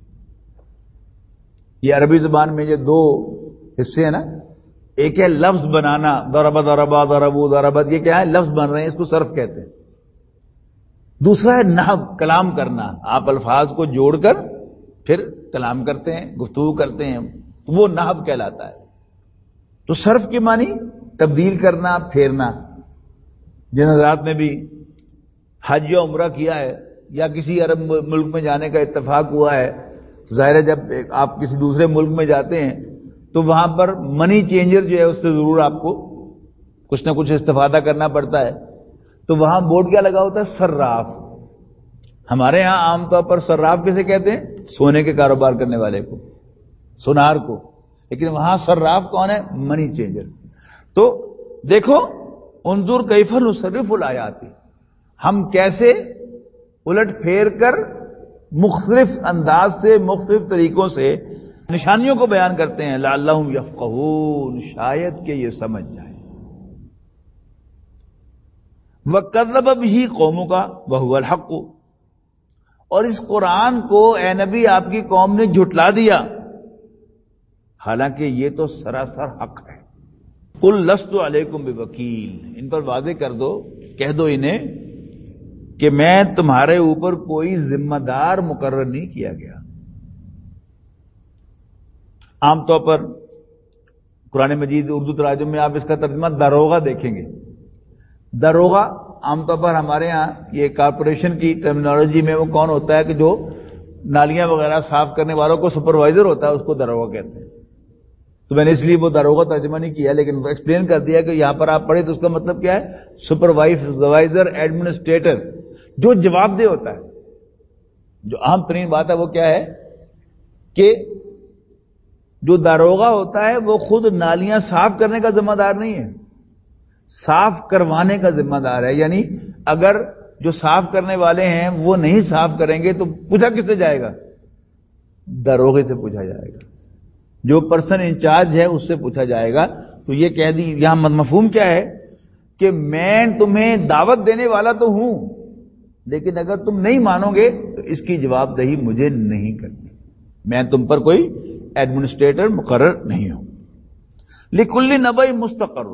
Speaker 2: یہ عربی زبان میں یہ دو حصے ہیں نا، ایک ہے لفظ بنانا، ضرب ضربا ضربوا ضربت، یہ کیا ہے؟ لفظ بن رہے ہیں، اس کو صرف کہتے ہیں. دوسرا ہے نحو، کلام کرنا، آپ الفاظ کو جوڑ کر پھر کلام کرتے ہیں، گفتگو کرتے ہیں، وہ نحو کہلاتا ہے. تو صرف کے معنی تبدیل کرنا، پھیرنا. جن حضرات نے بھی حج یا عمرہ کیا ہے یا کسی عرب ملک میں جانے کا اتفاق ہوا ہے، ظاہر ہے جب آپ کسی دوسرے ملک میں جاتے ہیں تو وہاں پر منی چینجر جو ہے اس سے ضرور آپ کو کچھ نہ کچھ استفادہ کرنا پڑتا ہے. تو وہاں بورڈ کیا لگا ہوتا ہے؟ صراف. ہمارے ہاں عام طور پر صراف کسے کہتے ہیں؟ سونے کے کاروبار کرنے والے کو، سونار کو. لیکن وہاں صراف کون ہے؟ Money changer. تو دیکھو انظر کیف نصرف الآیات، ہم کیسے الٹ پھیر کر مختلف انداز سے، مختلف طریقوں سے نشانیوں کو بیان کرتے ہیں. لعلہم یفقہون، شاید کہ یہ سمجھ جائیں. وَكَذَّبَ بِهِ قَوْمُكَ وَهُوَ الْحَقُّ، اور اس قرآن کو اے نبی آپ کی قوم نے جھٹلا دیا حالانکہ یہ تو سراسر حق ہے. قُلْ لَسْتُ عَلَيْكُمْ بِوَكِيلٍ، ان پر واضح کر دو، کہہ دو انہیں کہ میں تمہارے اوپر کوئی ذمہ دار مقرر نہیں کیا گیا. عام طور پر قرآن مجید اردو تراجم میں آپ اس کا ترجمہ داروغہ دیکھیں گے. داروغہ عام طور پر ہمارے ہاں یہ کارپوریشن کی ٹرمینالوجی میں وہ کون ہوتا ہے کہ جو نالیاں وغیرہ صاف کرنے والوں کو سپروائزر ہوتا ہے، اس کو داروغہ کہتے ہیں. تو میں نے اس لیے وہ داروغہ ترجمہ نہیں کیا، لیکن ایکسپلین کر دیا کہ یہاں پر آپ پڑھیں تو اس کا مطلب کیا ہے؟ سپروائزر، ایڈمنسٹریٹر، جو جواب دہ ہوتا ہے. جو اہم ترین بات ہے وہ کیا ہے کہ جو داروغہ ہوتا ہے وہ خود نالیاں صاف کرنے کا ذمہ دار نہیں ہے، صاف کروانے کا ذمہ دار ہے. یعنی اگر جو صاف کرنے والے ہیں وہ نہیں صاف کریں گے تو پوچھا کس سے جائے گا؟ داروغے سے پوچھا جائے گا، جو پرسن انچارج ہے اس سے پوچھا جائے گا. تو یہ کہہ دی یہاں مفہوم کیا ہے کہ میں تمہیں دعوت دینے والا تو ہوں، لیکن اگر تم نہیں مانو گے تو اس کی جواب دہی مجھے نہیں کرنی. میں تم پر کوئی ایڈمنسٹریٹر مقرر نہیں ہوں. لِكُلِّ نَبَإٍ مُسْتَقَرٌّ،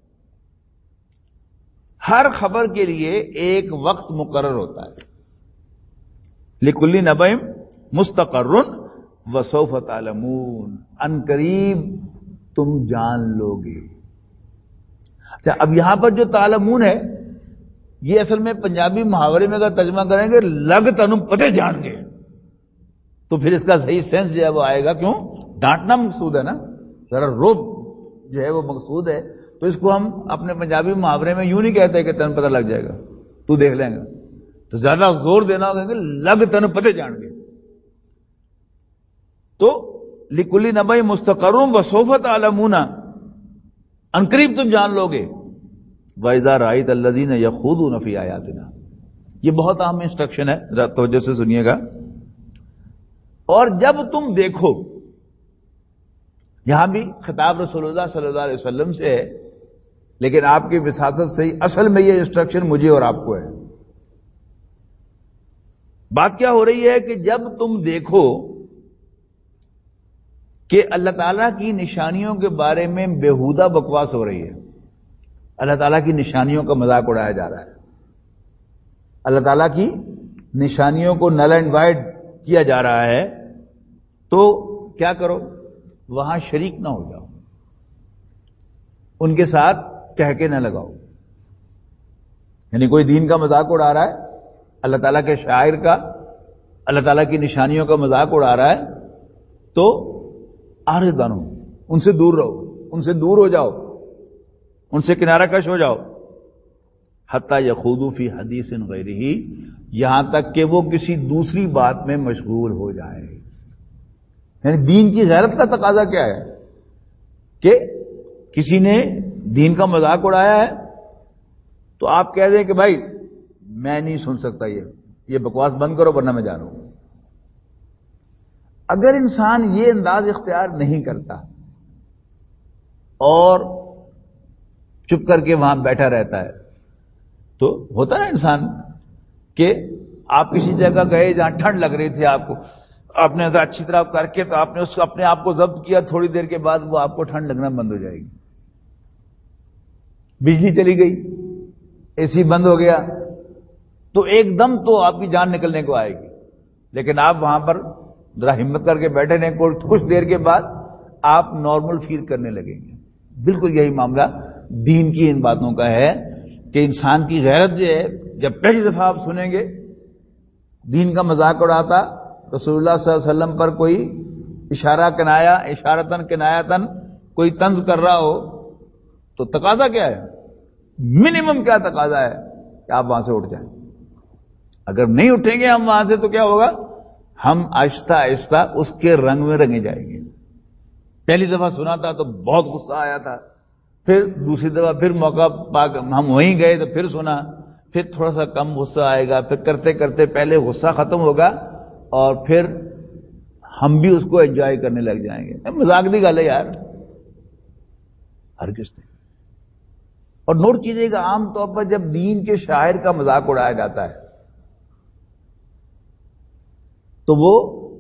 Speaker 2: ہر خبر کے لیے ایک وقت مقرر ہوتا ہے. لِكُلِّ نَبَإٍ مُسْتَقَرٌّ وَسَوْفَ تَعْلَمُونَ، ان قریب تم جان لو گے. اچھا، اب یہاں پر جو تعلمون ہے یہ اصل میں پنجابی محاورے میں اگر ترجمہ کریں گے لگ تنم پتے جان گے، تو پھر اس کا صحیح سینس جو ہے وہ آئے گا. کیوں؟ ڈانٹنا مقصود ہے نا، ذرا روب جو ہے وہ مقصود ہے. تو اس کو ہم اپنے پنجابی محاورے میں یوں نہیں کہتے کہ تن پتہ لگ جائے گا، تو دیکھ لیں گے. تو زیادہ زور دینا ہوگا کہ لگ تن پتے جان گے. تو لِكُلِّ نَبَإٍ مُسْتَقَرٌّ وَسَوْفَ تَعْلَمُونَ، ان قریب تم جان لو گے. وَإِذَا رَأَيْتَ الَّذِينَ يَخُوضُونَ فِي آيَاتِنَا، یہ بہت اہم انسٹرکشن ہے، ذرا توجہ سے سنیے گا. اور جب تم دیکھو یہاں بھی خطاب رسول اللہ صلی اللہ علیہ وسلم سے ہے، لیکن آپ کی وساطت سے ہی اصل میں یہ انسٹرکشن مجھے اور آپ کو ہے۔ بات کیا ہو رہی ہے کہ جب تم دیکھو کہ اللہ تعالیٰ کی نشانیوں کے بارے میں بےہودہ بکواس ہو رہی ہے، اللہ تعالیٰ کی نشانیوں کا مذاق اڑایا جا رہا ہے، اللہ تعالیٰ کی نشانیوں کو نل اینڈ وائڈ کیا جا رہا ہے، تو کیا کرو؟ وہاں شریک نہ ہو جاؤ، ان کے ساتھ کہہ کے نہ لگاؤ۔ یعنی کوئی دین کا مذاق اڑا رہا ہے، اللہ تعالیٰ کے شاعر کا، اللہ تعالیٰ کی نشانیوں کا مذاق اڑا رہا ہے، تو اعرض عنہم، ان سے دور رہو، ان سے دور ہو جاؤ، ان سے کنارہ کش ہو جاؤ۔ حتی یخوضوا فی حدیث غیرہ، یہاں تک کہ وہ کسی دوسری بات میں مشغول ہو جائے۔ یعنی دین کی غیرت کا تقاضا کیا ہے کہ کسی نے دین کا مذاق اڑایا ہے تو آپ کہہ دیں کہ بھائی میں نہیں سن سکتا، یہ بکواس بند کرو ورنہ میں جا رہا ہوں۔ اگر انسان یہ انداز اختیار نہیں کرتا اور چپ کر کے وہاں بیٹھا رہتا ہے، تو ہوتا نا انسان کہ آپ کسی جگہ گئے جہاں ٹھنڈ لگ رہی تھی، آپ کو آپ نے اچھی طرح کر کے تو آپ نے اس کو اپنے آپ کو ضبط کیا، تھوڑی دیر کے بعد وہ آپ کو ٹھنڈ لگنا بند ہو جائے گی۔ بجلی چلی گئی، اے سی بند ہو گیا، تو ایک دم تو آپ کی جان نکلنے کو آئے گی، لیکن آپ وہاں پر ذرا ہمت کر کے بیٹھے رہیں، کچھ دیر کے بعد آپ نارمل فیل کرنے لگیں گے۔ بالکل یہی معاملہ دین کی ان باتوں کا ہے کہ انسان کی غیرت جو ہے، جب پہلی دفعہ آپ سنیں گے دین کا مذاق اڑاتا، رسول اللہ صلی اللہ علیہ وسلم پر کوئی اشارہ کنایا، اشارتن کنایتن کوئی طنز کر رہا ہو، تو تقاضا کیا ہے؟ منیمم کیا تقاضا ہے کہ آپ وہاں سے اٹھ جائیں۔ اگر نہیں اٹھیں گے ہم وہاں سے تو کیا ہوگا؟ ہم آہستہ آہستہ اس کے رنگ میں رنگے جائیں گے۔ پہلی دفعہ سنا تھا تو بہت غصہ آیا تھا، پھر دوسری دفعہ پھر موقع پا ہم وہیں گئے تو پھر سنا، پھر تھوڑا سا کم غصہ آئے گا، پھر کرتے کرتے پہلے غصہ ختم ہوگا اور پھر ہم بھی اس کو انجوائے کرنے لگ جائیں گے۔ مذاق دی گل ہے یار، ہر کس نے۔ اور نوٹ کیجئے گا، عام طور پر جب دین کے شاعر کا مذاق اڑایا جاتا ہے تو وہ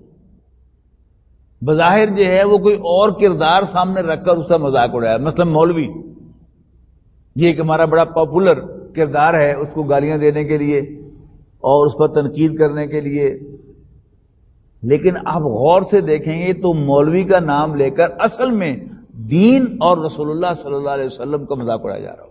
Speaker 2: بظاہر جو ہے وہ کوئی اور کردار سامنے رکھ کر اس کا مذاق اڑایا۔ مثلا مولوی، یہ ایک ہمارا بڑا پاپولر کردار ہے، اس کو گالیاں دینے کے لیے اور اس پر تنقید کرنے کے لیے، لیکن آپ غور سے دیکھیں گے تو مولوی کا نام لے کر اصل میں دین اور رسول اللہ صلی اللہ علیہ وسلم کا مذاق اڑایا جا رہا ہو۔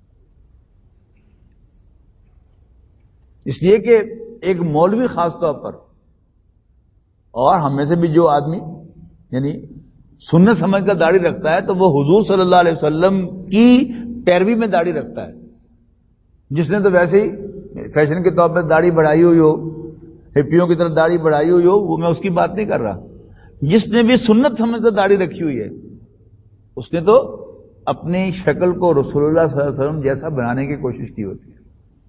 Speaker 2: اس لیے کہ ایک مولوی خاص طور پر، اور ہم میں سے بھی جو آدمی یعنی سنت سمجھ کر داڑھی رکھتا ہے تو وہ حضور صلی اللہ علیہ وسلم کی پیروی میں داڑھی رکھتا ہے۔ جس نے تو ویسے ہی فیشن کے طور پر داڑھی بڑھائی ہوئی ہو، ہپیوں کی طرف داڑھی بڑھائی ہوئی ہو، وہ میں اس کی بات نہیں کر رہا۔ جس نے بھی سنت سمجھ کر داڑھی رکھی ہوئی ہے، اس نے تو اپنی شکل کو رسول اللہ صلی اللہ علیہ وسلم جیسا بنانے کی کوشش کی ہوتی ہے۔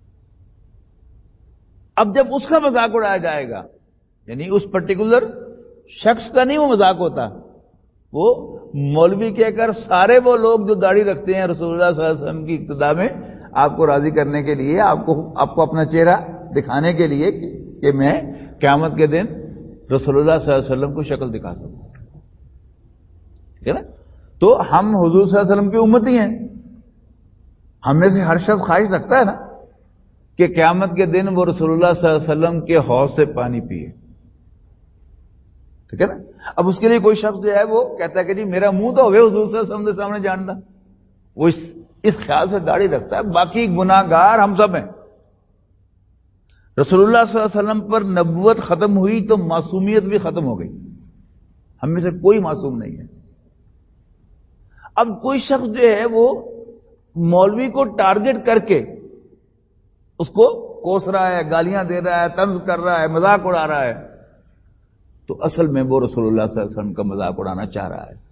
Speaker 2: اب جب اس کا مذاق اڑایا جائے گا، یعنی اس پرٹیکولر شخص کا نہیں وہ مذاق ہوتا، وہ مولوی کہہ کر سارے وہ لوگ جو داڑھی رکھتے ہیں رسول اللہ صلی اللہ علیہ وسلم کی اقتداء میں، آپ کو راضی کرنے کے لیے، آپ کو اپنا چہرہ دکھانے کے لیے کہ میں قیامت کے دن رسول اللہ صلی اللہ علیہ وسلم کو شکل دکھا سکوں، ٹھیک ہے نا؟ تو ہم حضور صلی اللہ علیہ وسلم کی امتی ہیں، ہم میں سے ہر شخص خواہش رکھتا ہے نا کہ قیامت کے دن وہ رسول اللہ صلی اللہ علیہ وسلم کے حوض سے پانی پیے، ٹھیک ہے نا؟ اب اس کے لیے کوئی شخص جو ہے وہ کہتا ہے کہ جی میرا منہ تو ہوئے حضور صلی اللہ علیہ وسلم کے سامنے جانتا، وہ اس خیال سے داڑھی رکھتا ہے، باقی گناہگار ہم سب ہیں۔ رسول اللہ صلی اللہ علیہ وسلم پر نبوت ختم ہوئی تو معصومیت بھی ختم ہو گئی، ہم میں سے کوئی معصوم نہیں ہے۔ اب کوئی شخص جو ہے وہ مولوی کو ٹارگٹ کر کے اس کو کوس رہا ہے، گالیاں دے رہا ہے، طنز کر رہا ہے، مذاق اڑا رہا ہے، تو اصل میں وہ رسول اللہ صلی اللہ علیہ وسلم کا مذاق اڑانا چاہ رہا ہے۔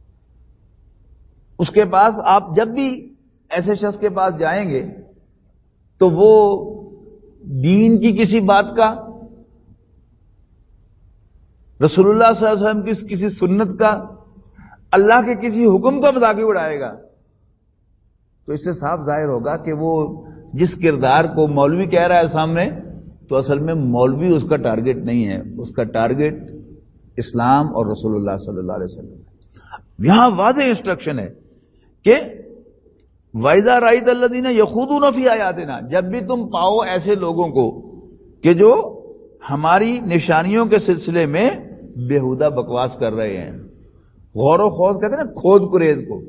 Speaker 2: اس کے پاس آپ جب بھی ایسے شخص کے پاس جائیں گے تو وہ دین کی کسی بات کا، رسول اللہ صلی اللہ علیہ وسلم کی کسی سنت کا اللہ کے کسی حکم کا مذاق اڑائے گا تو اس سے صاف ظاہر ہوگا کہ وہ جس کردار کو مولوی کہہ رہا ہے سامنے، تو اصل میں مولوی اس کا ٹارگٹ نہیں ہے، اس کا ٹارگٹ اسلام اور رسول اللہ صلی اللہ علیہ وسلم ہے۔ یہاں واضح انسٹرکشن ہے کہ وَإِذَا رَأَيْتَ الَّذِينَ يَخُوضُونَ فِي آيَاتِنَا، جب بھی تم پاؤ ایسے لوگوں کو کہ جو ہماری نشانیوں کے سلسلے میں بےہودہ بکواس کر رہے ہیں، غور و خوض کہتے ہیں نا، کھود کریز کو،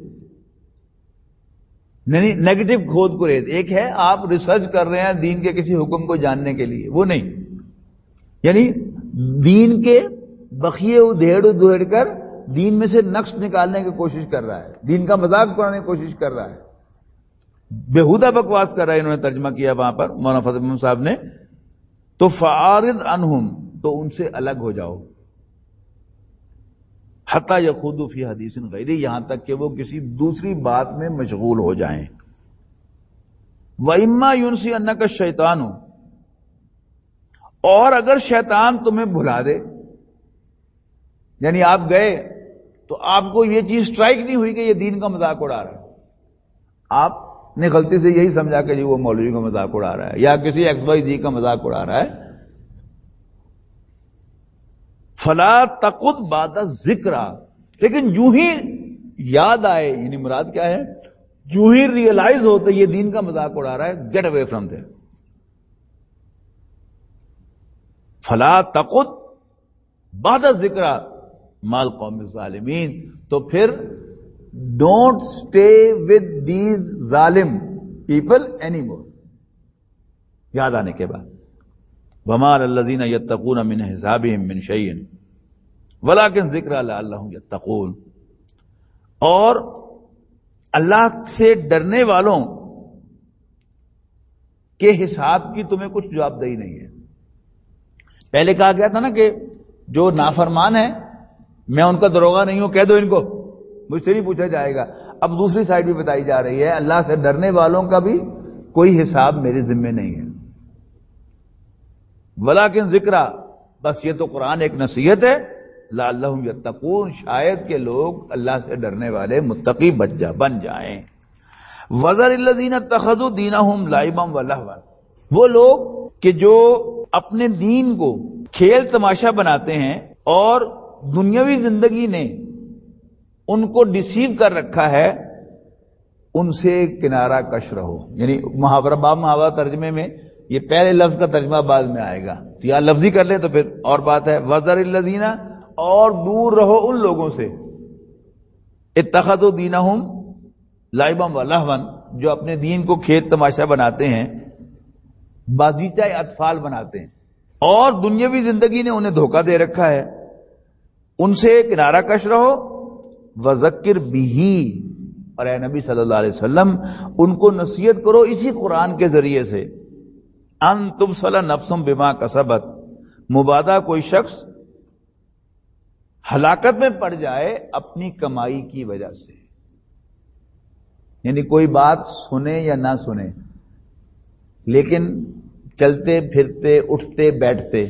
Speaker 2: نہیں نیگیٹو کھود کریز۔ ایک ہے آپ ریسرچ کر رہے ہیں دین کے کسی حکم کو جاننے کے لیے، وہ نہیں، یعنی دین کے بخیے ادھیڑ ادھیڑ کر دین میں سے نقص نکالنے کی کوشش کر رہا ہے، دین کا مذاق بنانے کی کوشش کر رہا ہے، بےہودہ بکواس کر رہا ہے۔ انہوں نے ترجمہ کیا وہاں پر مولانا فضل محمد صاحب نے، تو فَأَعْرِضْ عَنْهُمْ، تو ان سے الگ ہو جاؤ، حَتَّى يَخُوضُوا فِي حَدِيثٍ غَيْرِهِ، یہاں تک کہ وہ کسی دوسری بات میں مشغول ہو جائیں۔ وَإِمَّا يُنْسِيَنَّكَ الشَّيْطَانُ، اور اگر شیطان تمہیں بھلا دے، یعنی آپ گئے تو آپ کو یہ چیز سٹرائک نہیں ہوئی کہ یہ دین کا مذاق اڑا رہا ہے، آپ نے غلطی سے یہی سمجھا کہ جی وہ مولوی کا مذاق اڑا رہا ہے یا کسی ایکس وائی جی کا مذاق اڑا رہا ہے، فلا تقد بعد ذکر، لیکن جو ہی یاد آئے، یعنی مراد کیا ہے، جو ہی ریئلائز ہوتے یہ دین کا مذاق اڑا رہا ہے، گیٹ اوے فرام دیر۔ فلا تقد بعد ذکر مال قوم الظالمین، تو پھر ڈونٹ اسٹے ود دیز ظالم پیپل اینی مور، یاد آنے کے بعد۔ وَمَا لِلَّذِينَ يَتَّقُونَ مِنْ حِسَابِهِمْ مِنْ شَيْءٍ وَلَكِنْ ذِكْرَىٰ لَعَلَّهُمْ يَتَّقُونَ، اور اللہ سے ڈرنے والوں کے حساب کی تمہیں کچھ جواب دہی نہیں ہے۔ پہلے کہا گیا تھا نا کہ جو نافرمان ہے میں ان کا دروغہ نہیں ہوں، کہہ دو ان کو، مجھ سے نہیں پوچھا جائے گا۔ اب دوسری سائڈ بھی بتائی جا رہی ہے، اللہ سے ڈرنے والوں کا بھی کوئی حساب میرے ذمے نہیں ہے۔ ولیکن ذکرہ، بس یہ تو قرآن ایک نصیحت ہے، لعلہم یتقون، شاید کہ لوگ اللہ سے ڈرنے والے متقی بن جائیں۔ وذر الذین اتخذوا دینہم لعبا ولہوا، وہ لوگ کہ جو اپنے دین کو کھیل تماشا بناتے ہیں اور دنیاوی زندگی نے ان کو ڈیسیو کر رکھا ہے، ان سے کنارہ کش رہو۔ یعنی محاورہ، باب محاورہ ترجمے میں یہ پہلے لفظ کا ترجمہ بعد میں آئے گا، تو یا لفظی کر لیں تو پھر اور بات ہے۔ وذر الذین، اور دور رہو ان لوگوں سے، اتخذوا دینہم لعبا ولہوا، جو اپنے دین کو کھیل تماشا بناتے ہیں، بازیچہ اطفال بناتے ہیں، اور دنیاوی زندگی نے انہیں دھوکہ دے رکھا ہے، ان سے کنارہ کش رہو۔ وذکر بہ، اور اے نبی صلی اللہ علیہ وسلم ان کو نصیحت کرو اسی قرآن کے ذریعے سے، ان تبصل نفس بما کسبت، مبادا کوئی شخص ہلاکت میں پڑ جائے اپنی کمائی کی وجہ سے، یعنی کوئی بات سنے یا نہ سنے لیکن چلتے پھرتے اٹھتے بیٹھتے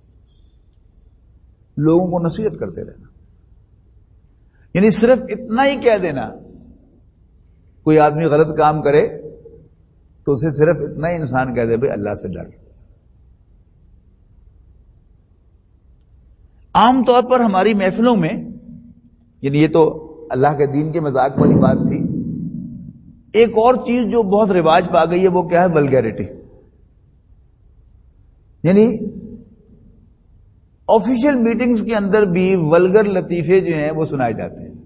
Speaker 2: لوگوں کو نصیحت کرتے رہنا، یعنی صرف اتنا ہی کہہ دینا۔ کوئی آدمی غلط کام کرے تو اسے صرف اتنا ہی انسان کہہ دے بھائی اللہ سے ڈر۔ عام طور پر ہماری محفلوں میں، یعنی یہ تو اللہ کے دین کے مذاق والی بات تھی، ایک اور چیز جو بہت رواج پا گئی ہے وہ کیا ہے؟ ولگیرٹی، یعنی آفیشیل میٹنگز کے اندر بھی ولگر لطیفے جو ہیں وہ سنائے جاتے ہیں۔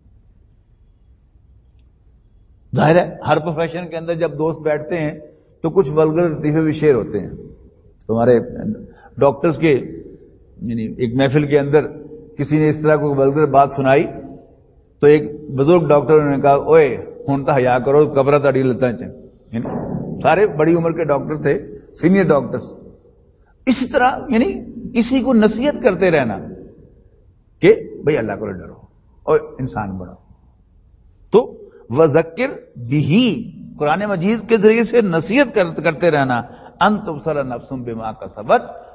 Speaker 2: ظاہر ہے ہر پروفیشن کے اندر جب دوست بیٹھتے ہیں تو کچھ ولگر لطیفے بھی شیئر ہوتے ہیں۔ تمہارے ڈاکٹرز کے یعنی ایک محفل کے اندر کسی نے اس طرح کوئی ولگر بات سنائی تو ایک بزرگ ڈاکٹر نے کہا، اوئے ہن تو حیا کرو، قبرہ تاڑی لتا چاہے۔ سارے بڑی عمر کے ڈاکٹر تھے، سینئر ڈاکٹرز۔ اسی طرح یعنی کسی کو نصیحت کرتے رہنا کہ بھئی اللہ کو ڈرو اور انسان بنو۔ تو وذکر بہ، قرآن مجید کے ذریعے سے نصیحت کرتے رہنا، ان تبصر نفس بما کسبت،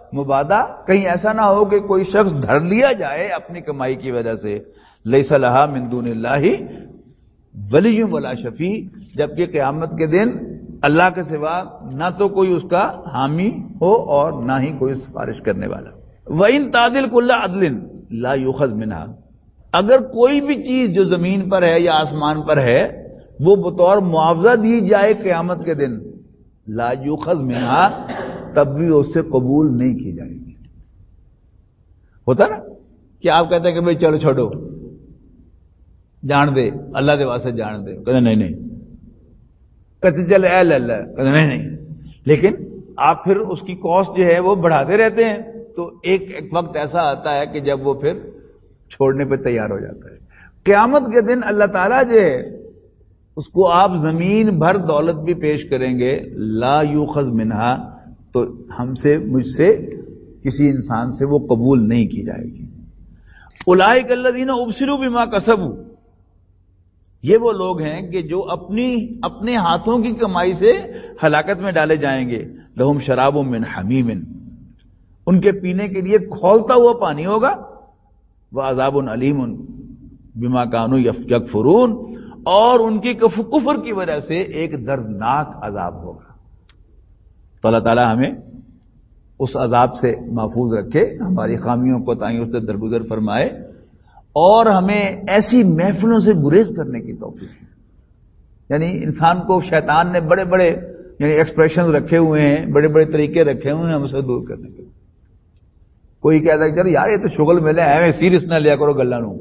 Speaker 2: مبادا کہیں ایسا نہ ہو کہ کوئی شخص دھر لیا جائے اپنی کمائی کی وجہ سے. لیس لہا من دون اللہ ولی ولا شفیع، جبکہ قیامت کے دن اللہ کے سوا نہ تو کوئی اس کا حامی ہو اور نہ ہی کوئی سفارش کرنے والا. وَإِن تَعْدِلْ كُلَّ عَدْلٍ لَا يُؤْخَذْ مِنْهَا، اگر کوئی بھی چیز جو زمین پر ہے یا آسمان پر ہے وہ بطور معاوضہ دی جائے قیامت کے دن، لا یؤخذ منها، تب بھی اس سے قبول نہیں کی جائے گی. ہوتا نا کہ آپ کہتے ہیں کہ بھئی چلو چھوڑو، جان دے اللہ دے واسطے جان دے، کہتے نہیں کہتے چل اے اللہ، کہتے نہیں، لیکن آپ پھر اس کی کاسٹ جو ہے وہ بڑھاتے رہتے ہیں، تو ایک وقت ایسا آتا ہے کہ جب وہ پھر چھوڑنے پہ تیار ہو جاتا ہے. قیامت کے دن اللہ تعالیٰ جو ہے اس کو آپ زمین بھر دولت بھی پیش کریں گے، لا یؤخذ منہا، تو ہم سے، مجھ سے، کسی انسان سے وہ قبول نہیں کی جائے گی. اولئک الذین ابصروا بما کسبوا، یہ وہ لوگ ہیں کہ جو اپنے ہاتھوں کی کمائی سے ہلاکت میں ڈالے جائیں گے. لہم شراب من حمیم، ان کے پینے کے لیے کھولتا ہوا پانی ہوگا. وعذاب علیم بما کانوا یکفرون، اور ان کی کفر کی وجہ سے ایک دردناک عذاب ہوگا. تو اللہ تعالی ہمیں اس عذاب سے محفوظ رکھے، ہماری خامیوں کو تائیں اس سے درگزر فرمائے، اور ہمیں ایسی محفلوں سے گریز کرنے کی توفیق. یعنی انسان کو شیطان نے بڑے بڑے ایکسپریشن رکھے ہوئے ہیں، بڑے بڑے طریقے رکھے ہوئے ہیں ہم اسے دور کرنے کے. کوئی کہتا ہے چل یار یہ تو شغل ملے ایویں سیریس نہ لیا کرو گلا نو.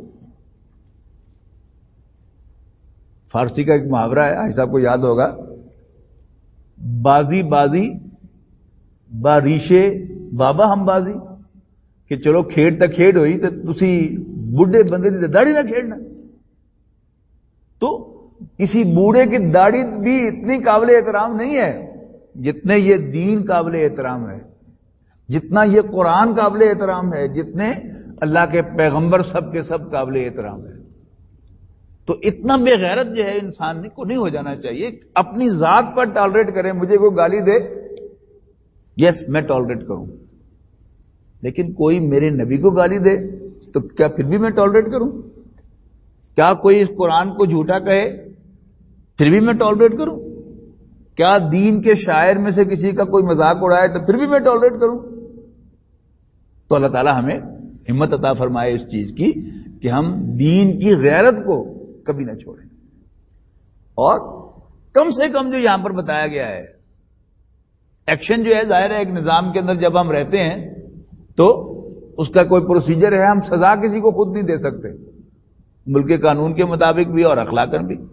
Speaker 2: فارسی کا ایک محاورہ ہے، آج صاحب کو یاد ہوگا، بازی با ریشے بابا ہم بازی، کہ چلو کھیڈ تا کھیڈ ہوئی تو تسی بڈھے بندے دی داڑھی نہ کھیڑنا. تو کسی بوڑھے کی داڑھی بھی اتنی قابل احترام نہیں ہے جتنے یہ دین قابل احترام ہے، جتنا یہ قرآن قابل احترام ہے، جتنے اللہ کے پیغمبر سب کے سب قابل احترام ہے. تو اتنا بے غیرت جو ہے انسان کو نہیں ہو جانا چاہیے. اپنی ذات پر ٹالریٹ کریں، مجھے کوئی گالی دے، یس میں ٹالریٹ کروں، لیکن کوئی میرے نبی کو گالی دے تو کیا پھر بھی میں ٹالریٹ کروں؟ کیا کوئی اس قرآن کو جھوٹا کہے پھر بھی میں ٹالریٹ کروں؟ کیا دین کے شاعر میں سے کسی کا کوئی مذاق اڑائے تو پھر بھی میں ٹالریٹ کروں؟ تو اللہ تعالی ہمیں ہمت عطا فرمائے اس چیز کی کہ ہم دین کی غیرت کو کبھی نہ چھوڑیں. اور کم سے کم جو یہاں پر بتایا گیا ہے ایکشن جو ہے، ظاہر ہے ایک نظام کے اندر جب ہم رہتے ہیں تو اس کا کوئی پروسیجر ہے، ہم سزا کسی کو خود نہیں دے سکتے، ملک کے قانون کے مطابق بھی اور اخلاقاً بھی.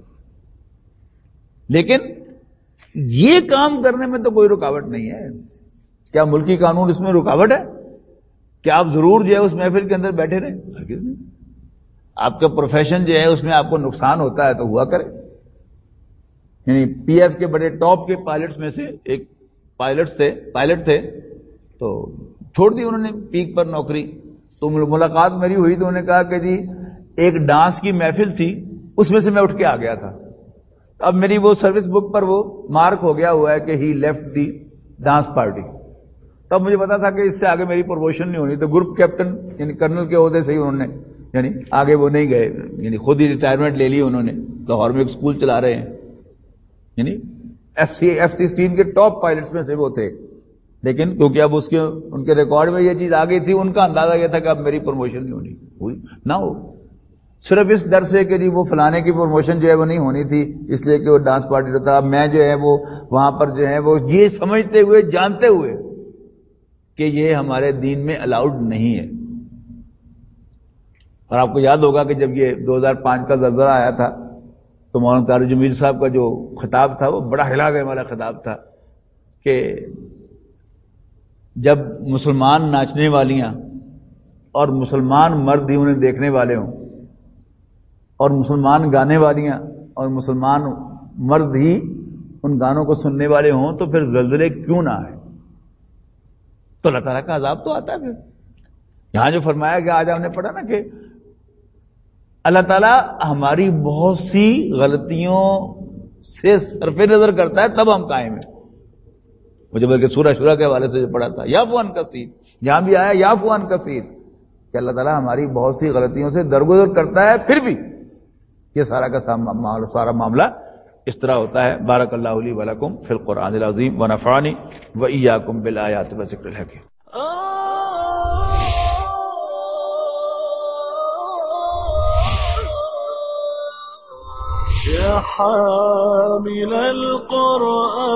Speaker 2: لیکن یہ کام کرنے میں تو کوئی رکاوٹ نہیں ہے. کیا ملکی قانون اس میں رکاوٹ ہے کہ آپ ضرور جو ہے اس محفل کے اندر بیٹھے رہیں؟ ہرگز نہیں. آپ کا پروفیشن جو ہے اس میں آپ کو نقصان ہوتا ہے تو ہوا کرے. یعنی پی ایف کے بڑے ٹاپ کے پائلٹس میں سے ایک پائلٹ تھے تو چھوڑ دی انہوں نے پیک پر نوکری. تو ملاقات میری ہوئی تو انہوں نے کہا کہ جی ایک ڈانس کی محفل تھی، اس میں سے میں اٹھ کے آ گیا تھا. اب میری وہ سروس بک پر وہ مارک ہو گیا ہوا ہے کہ he left the dance party. تب مجھے پتا تھا کہ اس سے آگے میری پروموشن نہیں ہونی، تو گروپ کیپٹن یعنی کرنل کے عہدے سے ہی انہوں نے یعنی آگے وہ نہیں گئے، یعنی خود ہی ریٹائرمنٹ لے لی انہوں نے. لاہور میں ایک اسکول چلا رہے ہیں، یعنی F-16 کے ٹاپ پائلٹس میں سے وہ تھے. لیکن کیونکہ اب ان کے ریکارڈ میں یہ چیز آ گئی تھی، ان کا اندازہ یہ تھا کہ اب میری پروموشن نہیں ہونی، ہوئی نہ ہو، صرف اس ڈر سے کہ جی وہ فلانے کی پروموشن جو ہے وہ نہیں ہونی تھی اس لیے کہ وہ ڈانس پارٹی ہوتا. اب میں جو ہے وہ وہاں پر جو ہے وہ یہ سمجھتے ہوئے، جانتے ہوئے کہ یہ ہمارے دین میں الاؤڈ نہیں ہے. اور آپ کو یاد ہوگا کہ جب یہ 2005 کا زلزلہ آیا تھا تو مولانا طارق جمیل صاحب کا جو خطاب تھا وہ بڑا ہلا دینے والا خطاب تھا کہ جب مسلمان ناچنے والیاں اور مسلمان مرد ہی انہیں دیکھنے والے ہوں، اور مسلمان گانے والیاں اور مسلمان مرد ہی ان گانوں کو سننے والے ہوں تو پھر زلزلے کیوں نہ آئے؟ تو اللہ تعالیٰ کا عذاب تو آتا ہے. پھر یہاں جو فرمایا گیا، آج ہم نے پڑھا نا کہ اللہ تعالیٰ ہماری بہت سی غلطیوں سے صرف نظر کرتا ہے تب ہم قائم ہیں. مجھے بلکہ سورہ شورا کے حوالے سے جو پڑھا تھا یا فوان کثیر، یہاں بھی آیا یا فوان کثیر، کہ اللہ تعالیٰ ہماری بہت سی غلطیوں سے درگزر کرتا ہے، پھر بھی یہ سارا معاملہ اس طرح ہوتا ہے۔ بارک اللہ لی ولکم فی القرآن العظیم ونفعنی وإیاکم بالآیات والذکر الحکیم۔
Speaker 1: يا حامل القرآن